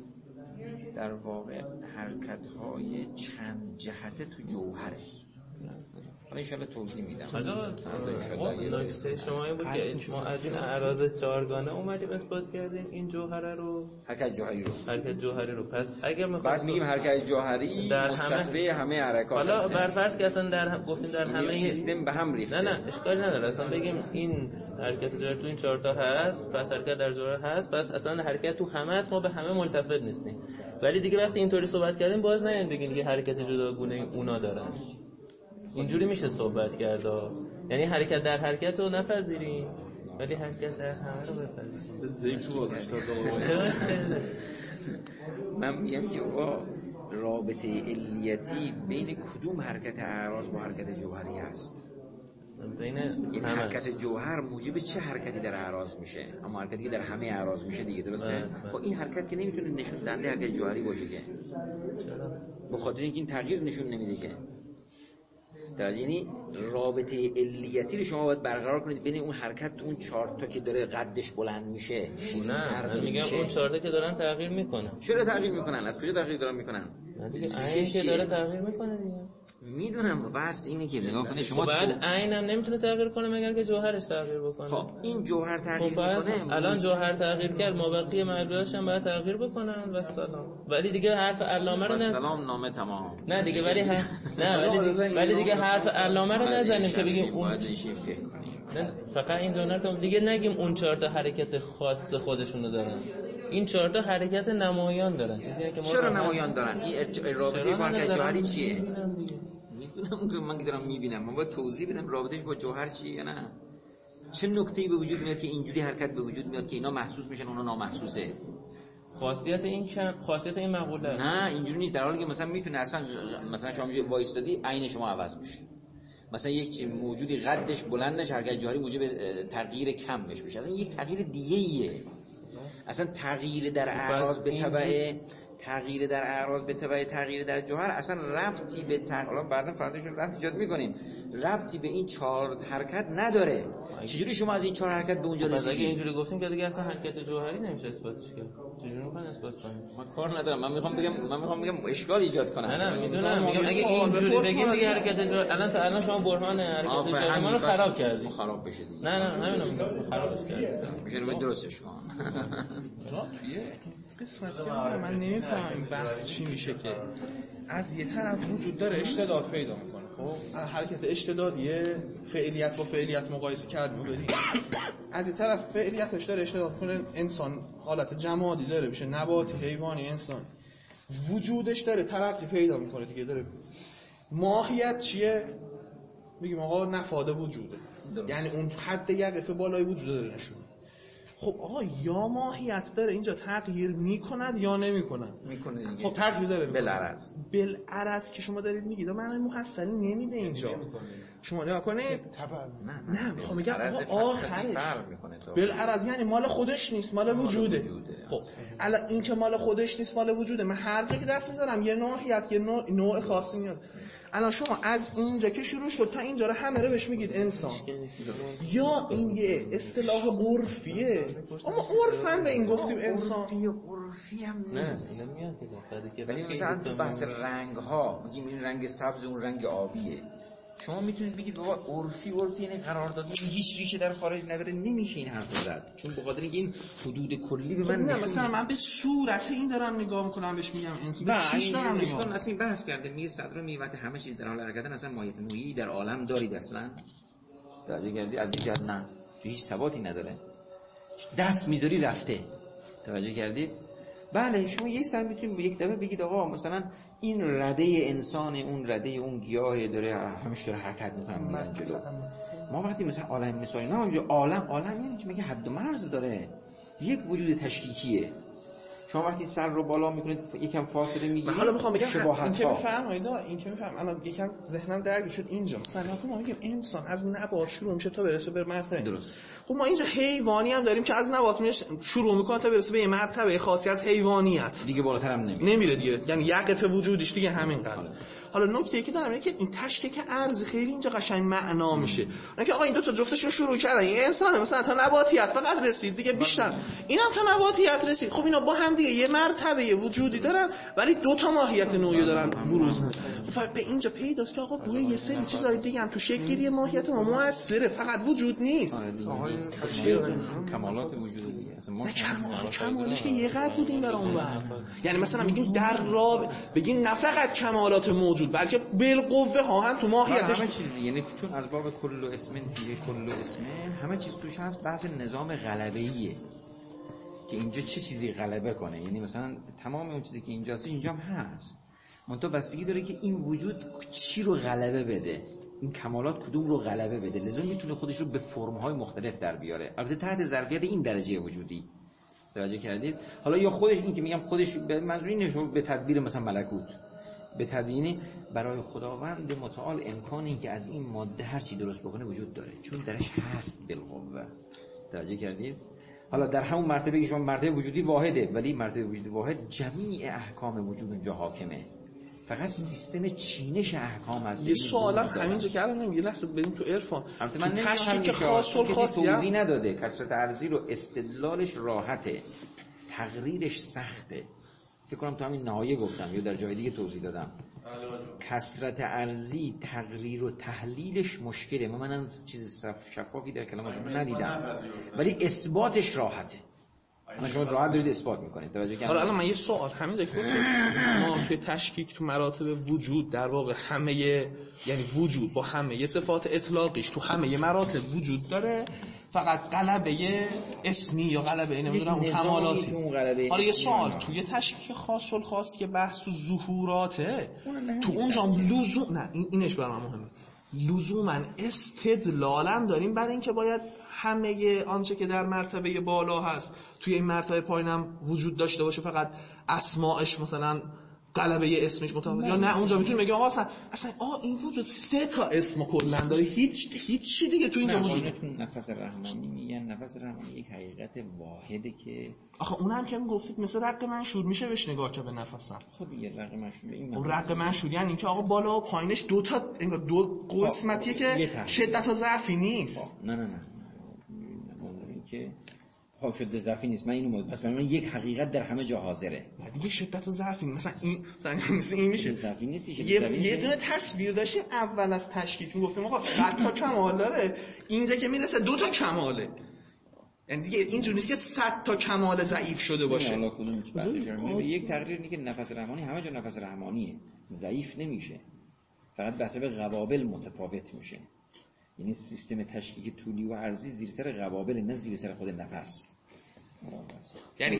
در واقع حرکت‌های چند جهته تو جوهره. حالا انشاءالله توضیح میدم. نکته شما این بود که ما از این اعراض چهارگانه اومدیم اثبات کردیم این جوهره رو حرکت جوهری رو حرکت جوهری رو پس اگر بعد میگیم حرکت جوهری مستتبع همه حرکات هست. حالا بر فرض که اصلا در هم گفتیم در همه سیستم به هم ریخته. نه نه اشکالی نداره اصلا بگیم این حرکت جوهری تو این چهار تا هست پس حرکت در جوهر هست پس اصلا حرکت تو همه است ما به همه ملتفت نیستیم. ولی دیگه وقتی اینطوری صحبت کردیم باز نمیگین بگین که حرکت جداگونه اونا دارن. اینجوری میشه صحبت کرد یعنی حرکت در حرکت رو نپذیریم ولی حرکت در همه رو بپذیریم. ذکر بازش داد من میگم که با رابطه علیتی بین کدوم حرکت اعراض با حرکت جوهری هست؟ بین این حرکت جوهر موجب چه حرکتی در اعراض میشه؟ اما حرکتی که در همه اعراض میشه دیگه درسته؟ خب این حرکت که نمیتونه نشون دهنده حرکت جوهری باشه که به خاطر اینکه این تغییر نشون نمیده که در یعنی رابطه علیتی رو شما باید برقرار کنید بین اون حرکت اون چهار تا که داره قدش بلند میشه نه میگم اون چهار تا که دارن تغییر میکنن. چرا تغییر میکنن؟ از کجا تغییر دارن میکنن؟ عین که داره تغییر میکنه دیگه. میدونم بس اینه که نگاه کنید شما بعد عین هم نمیتونه تغییر کنه مگر که جوهرش تغییر بکنه. خب این جوهر تغییر میکنه الان جوهر تغییر کرد مابقی معلولاش هم باید تغییر بکنن و سلام. ولی دیگه حرف علامه رو نه سلام نامه تمام. نه دیگه ولی ه... نه ولی دیگه ولی دیگه حرف علامه رو نزنیم که بگیم اون باید این فکر کنیم. نه فقط این جمله رو دیگه نگیم اون چهار تا حرکت خاص خودشونو دارن. این چهار تا حرکت نمایان دارن. چیزی که ما چرا نمایان دارن؟ این رابطه با حرکت جوهری چیه؟ میدونم که من که دارم میبینم من باید توضیح بدم رابطش با جوهر چیه یا نه. چه نکته‌ای به وجود میاد که اینجوری حرکت به وجود میاد که اینا محسوس میشن اونا نامحسوسه؟ خاصیت این کم خاصیت این مقوله نه اینجوری نیست، در حالی که مثلا میتونه اصلا مثلا شما میگه وایستادی عین شما عوض میشه، مثلا یک موجودی قدش بلندش حرکت جاری موجب تغییر کم بشه بشه، اصلا یک تغییر دیگه ایه. اصلا تغییر در اعراض به تبع تغییر در اعراض به تبع تغییر در جوهر اصلا ربطی به تغییر بعدا فرداشون ربط ایجاد میکنیم، ربطی به این چهار حرکت نداره. چجوری شما از این چهار حرکت به اونجا رسیدید؟ اگه اینجوری گفتیم که دیگه اصلا حرکت جوهری نمیشه اثباتش کرد. چجوری میخوان اثبات کنیم؟ من کار ندارم، من میخوام بگم من میخوام بگم اشکال ایجاد کنم. نه نه میدونم، میگم اگه اینجوری بگیم دیگه حرکت جوهری الان تا الان شما برهان حرکت جوهری ما رو خراب کردید. خراب بشه دیگه. نه نه همین میگم خرابش کردید. میشه رو درستش کنم. قسمت که من نمیفهمم بحث چی میشه که از یه طرف وجود داره اشتداد پیدا میکنه. خب حرکت اشتدادیه، فعلیت با فعلیت مقایسه کردیم بریم. از یه طرف فعلیتش داره اشتداد کنه، انسان حالت جمادی داره میشه، نباتی، حیوانی، انسان وجودش داره ترقی پیدا میکنه دیگه، داره ماهیت چیه؟ میگیم آقا نفاده وجوده درست. یعنی اون حد یقفه بالای وجود داره نشون. خب آقا یا ماهیت داره اینجا تغییر میکند یا نمیکند؟ میکنه دیگه. خب تغییر داره بالعرض بالعرض که شما دارید میگید معنی محصلی نمیده اینجا. شما نگاه کنید نه نه میخوام بگم آقا آخرش بالعرض یعنی مال خودش نیست، مال وجوده. خب الان این که مال خودش نیست مال وجوده، من هر جا که دست میذارم یه نوعیت یه نوع, نوع خاصی میاد. الان شما از اینجا که شروع شد تا اینجا رو همه رو بهش میگید انسان، یا این یه اصطلاح عرفیه، اما عرفن به این گفتیم انسان. عرفی عرفی هم نیست، ولی مثلا تو بحث رنگ ها میگیم این رنگ سبز اون رنگ آبیه، شما میتونید بگید بابا عرفی عرفی یعنی قراردادی هیچ ریشه در خارج نداره، نمیشه این حرف زد، چون به خاطر اینکه این حدود کلی به من نشون. مثلا من به صورت این دارم نگاه میکنم بهش میگم انسان، به چیش دارم نگاه میکنم. اصلا این بحث کرده میگه صدر و میوت همه چیز در حال حرکتن، اصلا ماهیت نوعی در عالم دارید اصلا توجه کردی؟ از این جهت نه، چون هیچ ثباتی نداره، دست میذاری رفته. توجه کردید؟ بله شما یک سر میتونید به یک دفعه بگید آقا مثلا این رده انسان اون رده اون گیاه داره همش داره حرکت میکنه میرن جلو. ما وقتی مثلا عالم مثالی نه اونجا عالم عالم یعنی چی؟ میگه حد و مرز داره، یک وجود تشکیکیه. شما وقتی سر رو بالا میکنید یکم فاصله میگیرید. حالا میخوام بگم این که میفهمید این که میفهم الان یکم ذهنم درگیر شد اینجا. مثلا ما میگیم انسان از نبات شروع میشه تا برسه به مرتبه درست. خب ما اینجا حیوانی هم داریم که از نبات میشه شروع میکنه تا برسه به یه مرتبه خاصی از حیوانیت، دیگه بالاتر هم نمیره نمیره دیگه، یعنی یقف وجودش دیگه همین قدر. حالا نکته ای که دارم اینه که این تشکیک ارض خیلی اینجا قشنگ معنا میشه. اینکه آقا این دو تا جفتشون شروع کردن، این انسانه مثلا تا نباتیت فقط رسید دیگه بیشتر، اینم تا نباتیت رسید. خب اینا با هم دیگه یه مرتبه وجودی دارن ولی دو تا ماهیت نوعی دارن بروز میکنن. خب به اینجا پیداست که آقا گویا یه سری چیزای دیگه هم تو شکل گیری ماهیت ما موثره، فقط وجود نیست. آقای کمالات وجود دیگه اصلا ما کمالش که یه قد بودیم برام بعد. یعنی مثلا میگیم در راب بگین نه فقط کمالات موجود بلکه بالقوه ها هم تو ماهیتش همه چیز دیگه، یعنی چون از باب کل اسم فیه کل اسم همه چیز توش هست، بحث نظام غلبه‌ایه که اینجا چه چیزی غلبه کنه. یعنی مثلا تمام اون چیزی که اینجاست اینجا هم هست، منتها بستگی داره که این وجود چی رو غلبه بده، این کمالات کدوم رو غلبه بده. لذا میتونه خودش رو به فرم‌های مختلف در بیاره، البته تحت ظرفیت این درجه وجودی. توجه کردید؟ حالا یا خودش این که میگم خودش به منظور اینه به تدبیر مثلا ملکوت، به تبیینی برای خداوند متعال امکان این که از این ماده هر چی درست بکنه وجود داره، چون درش هست بالقوه. توجه کردید؟ حالا در همون مرتبه شما مرتبه وجودی واحده، ولی مرتبه وجودی واحد جمیع احکام وجود اونجا حاکمه، فقط سیستم چینش احکام هست. یه سوال همینجا که الان یه لحظه بریم تو عرفان، البته من نمیگم که خاص و خاصی توضیح نداده، کثرت ارضی رو استدلالش راحته، تقریرش سخته. فکر کنم تو همین نهایه گفتم یا در جای دیگه توضیح دادم. کثرت ارضی تقریر و تحلیلش مشکله، من من چیز شفافی در کلماتون ندیدم، ولی اثباتش راحته. من شما راحت دارید اثبات میکنید. توجه کردید؟ حالا الان من یه سوال همین دکتر ما که تشکیک تو مراتب وجود در واقع همه یعنی وجود با همه صفات اطلاقیش تو همه مراتب وجود داره، فقط غلبه اسمی یا غلبه نمیدونم اون کمالاتی. حالا یه سوال تو یه تشکیک خاص الخاص که بحث تو ظهوراته، تو اونجا لزوم نه این اینش برام مهمه، لزوما استدلالم داریم برای اینکه باید همه آنچه که در مرتبه بالا هست توی این مرتبه پایینم وجود داشته باشه، فقط اسماءش مثلا غلبه اسمش متفاوت، یا نه اونجا میتونیم بگیم آقا اصلا اصلا آ این وجود سه تا اسم کلا داره، هیچ هیچ چی دیگه تو اینجا وجود نیست. نفس رحمانی میگن نفس رحمانی یک حقیقت واحده که آخه اونم که گفتید مثل رق منشور میشه بهش نگاه که به نفسم. خب دیگه رق منشور این اون رق منشور یعنی اینکه آقا بالا و پایینش دو تا انگار دو قسمتیه که شدت و ضعفی نیست. نه نه نه اون که ها شده ضعفی نیست، من اینو پس برای من یک حقیقت در همه جا حاضره. نه دیگه شدت و ضعفی مثلا این مثلا این میشه ضعفی نیست. یه یه دونه تصویر داشتیم اول از تشکیل میگفتیم آقا صد تا کمال داره، اینجا که میرسه دو تا کماله، یعنی دیگه اینجوری نیست که صد تا کمال ضعیف شده باشه. حالا کدوم بحثش یک تقریر اینه که نفس رحمانی همه جا نفس رحمانیه، ضعیف نمیشه، فقط به حسب قوابل متفاوت میشه. یعنی سیستم تشکیک طولی و عرضی زیر سر قوابل، نه زیر سر خود نفس. یعنی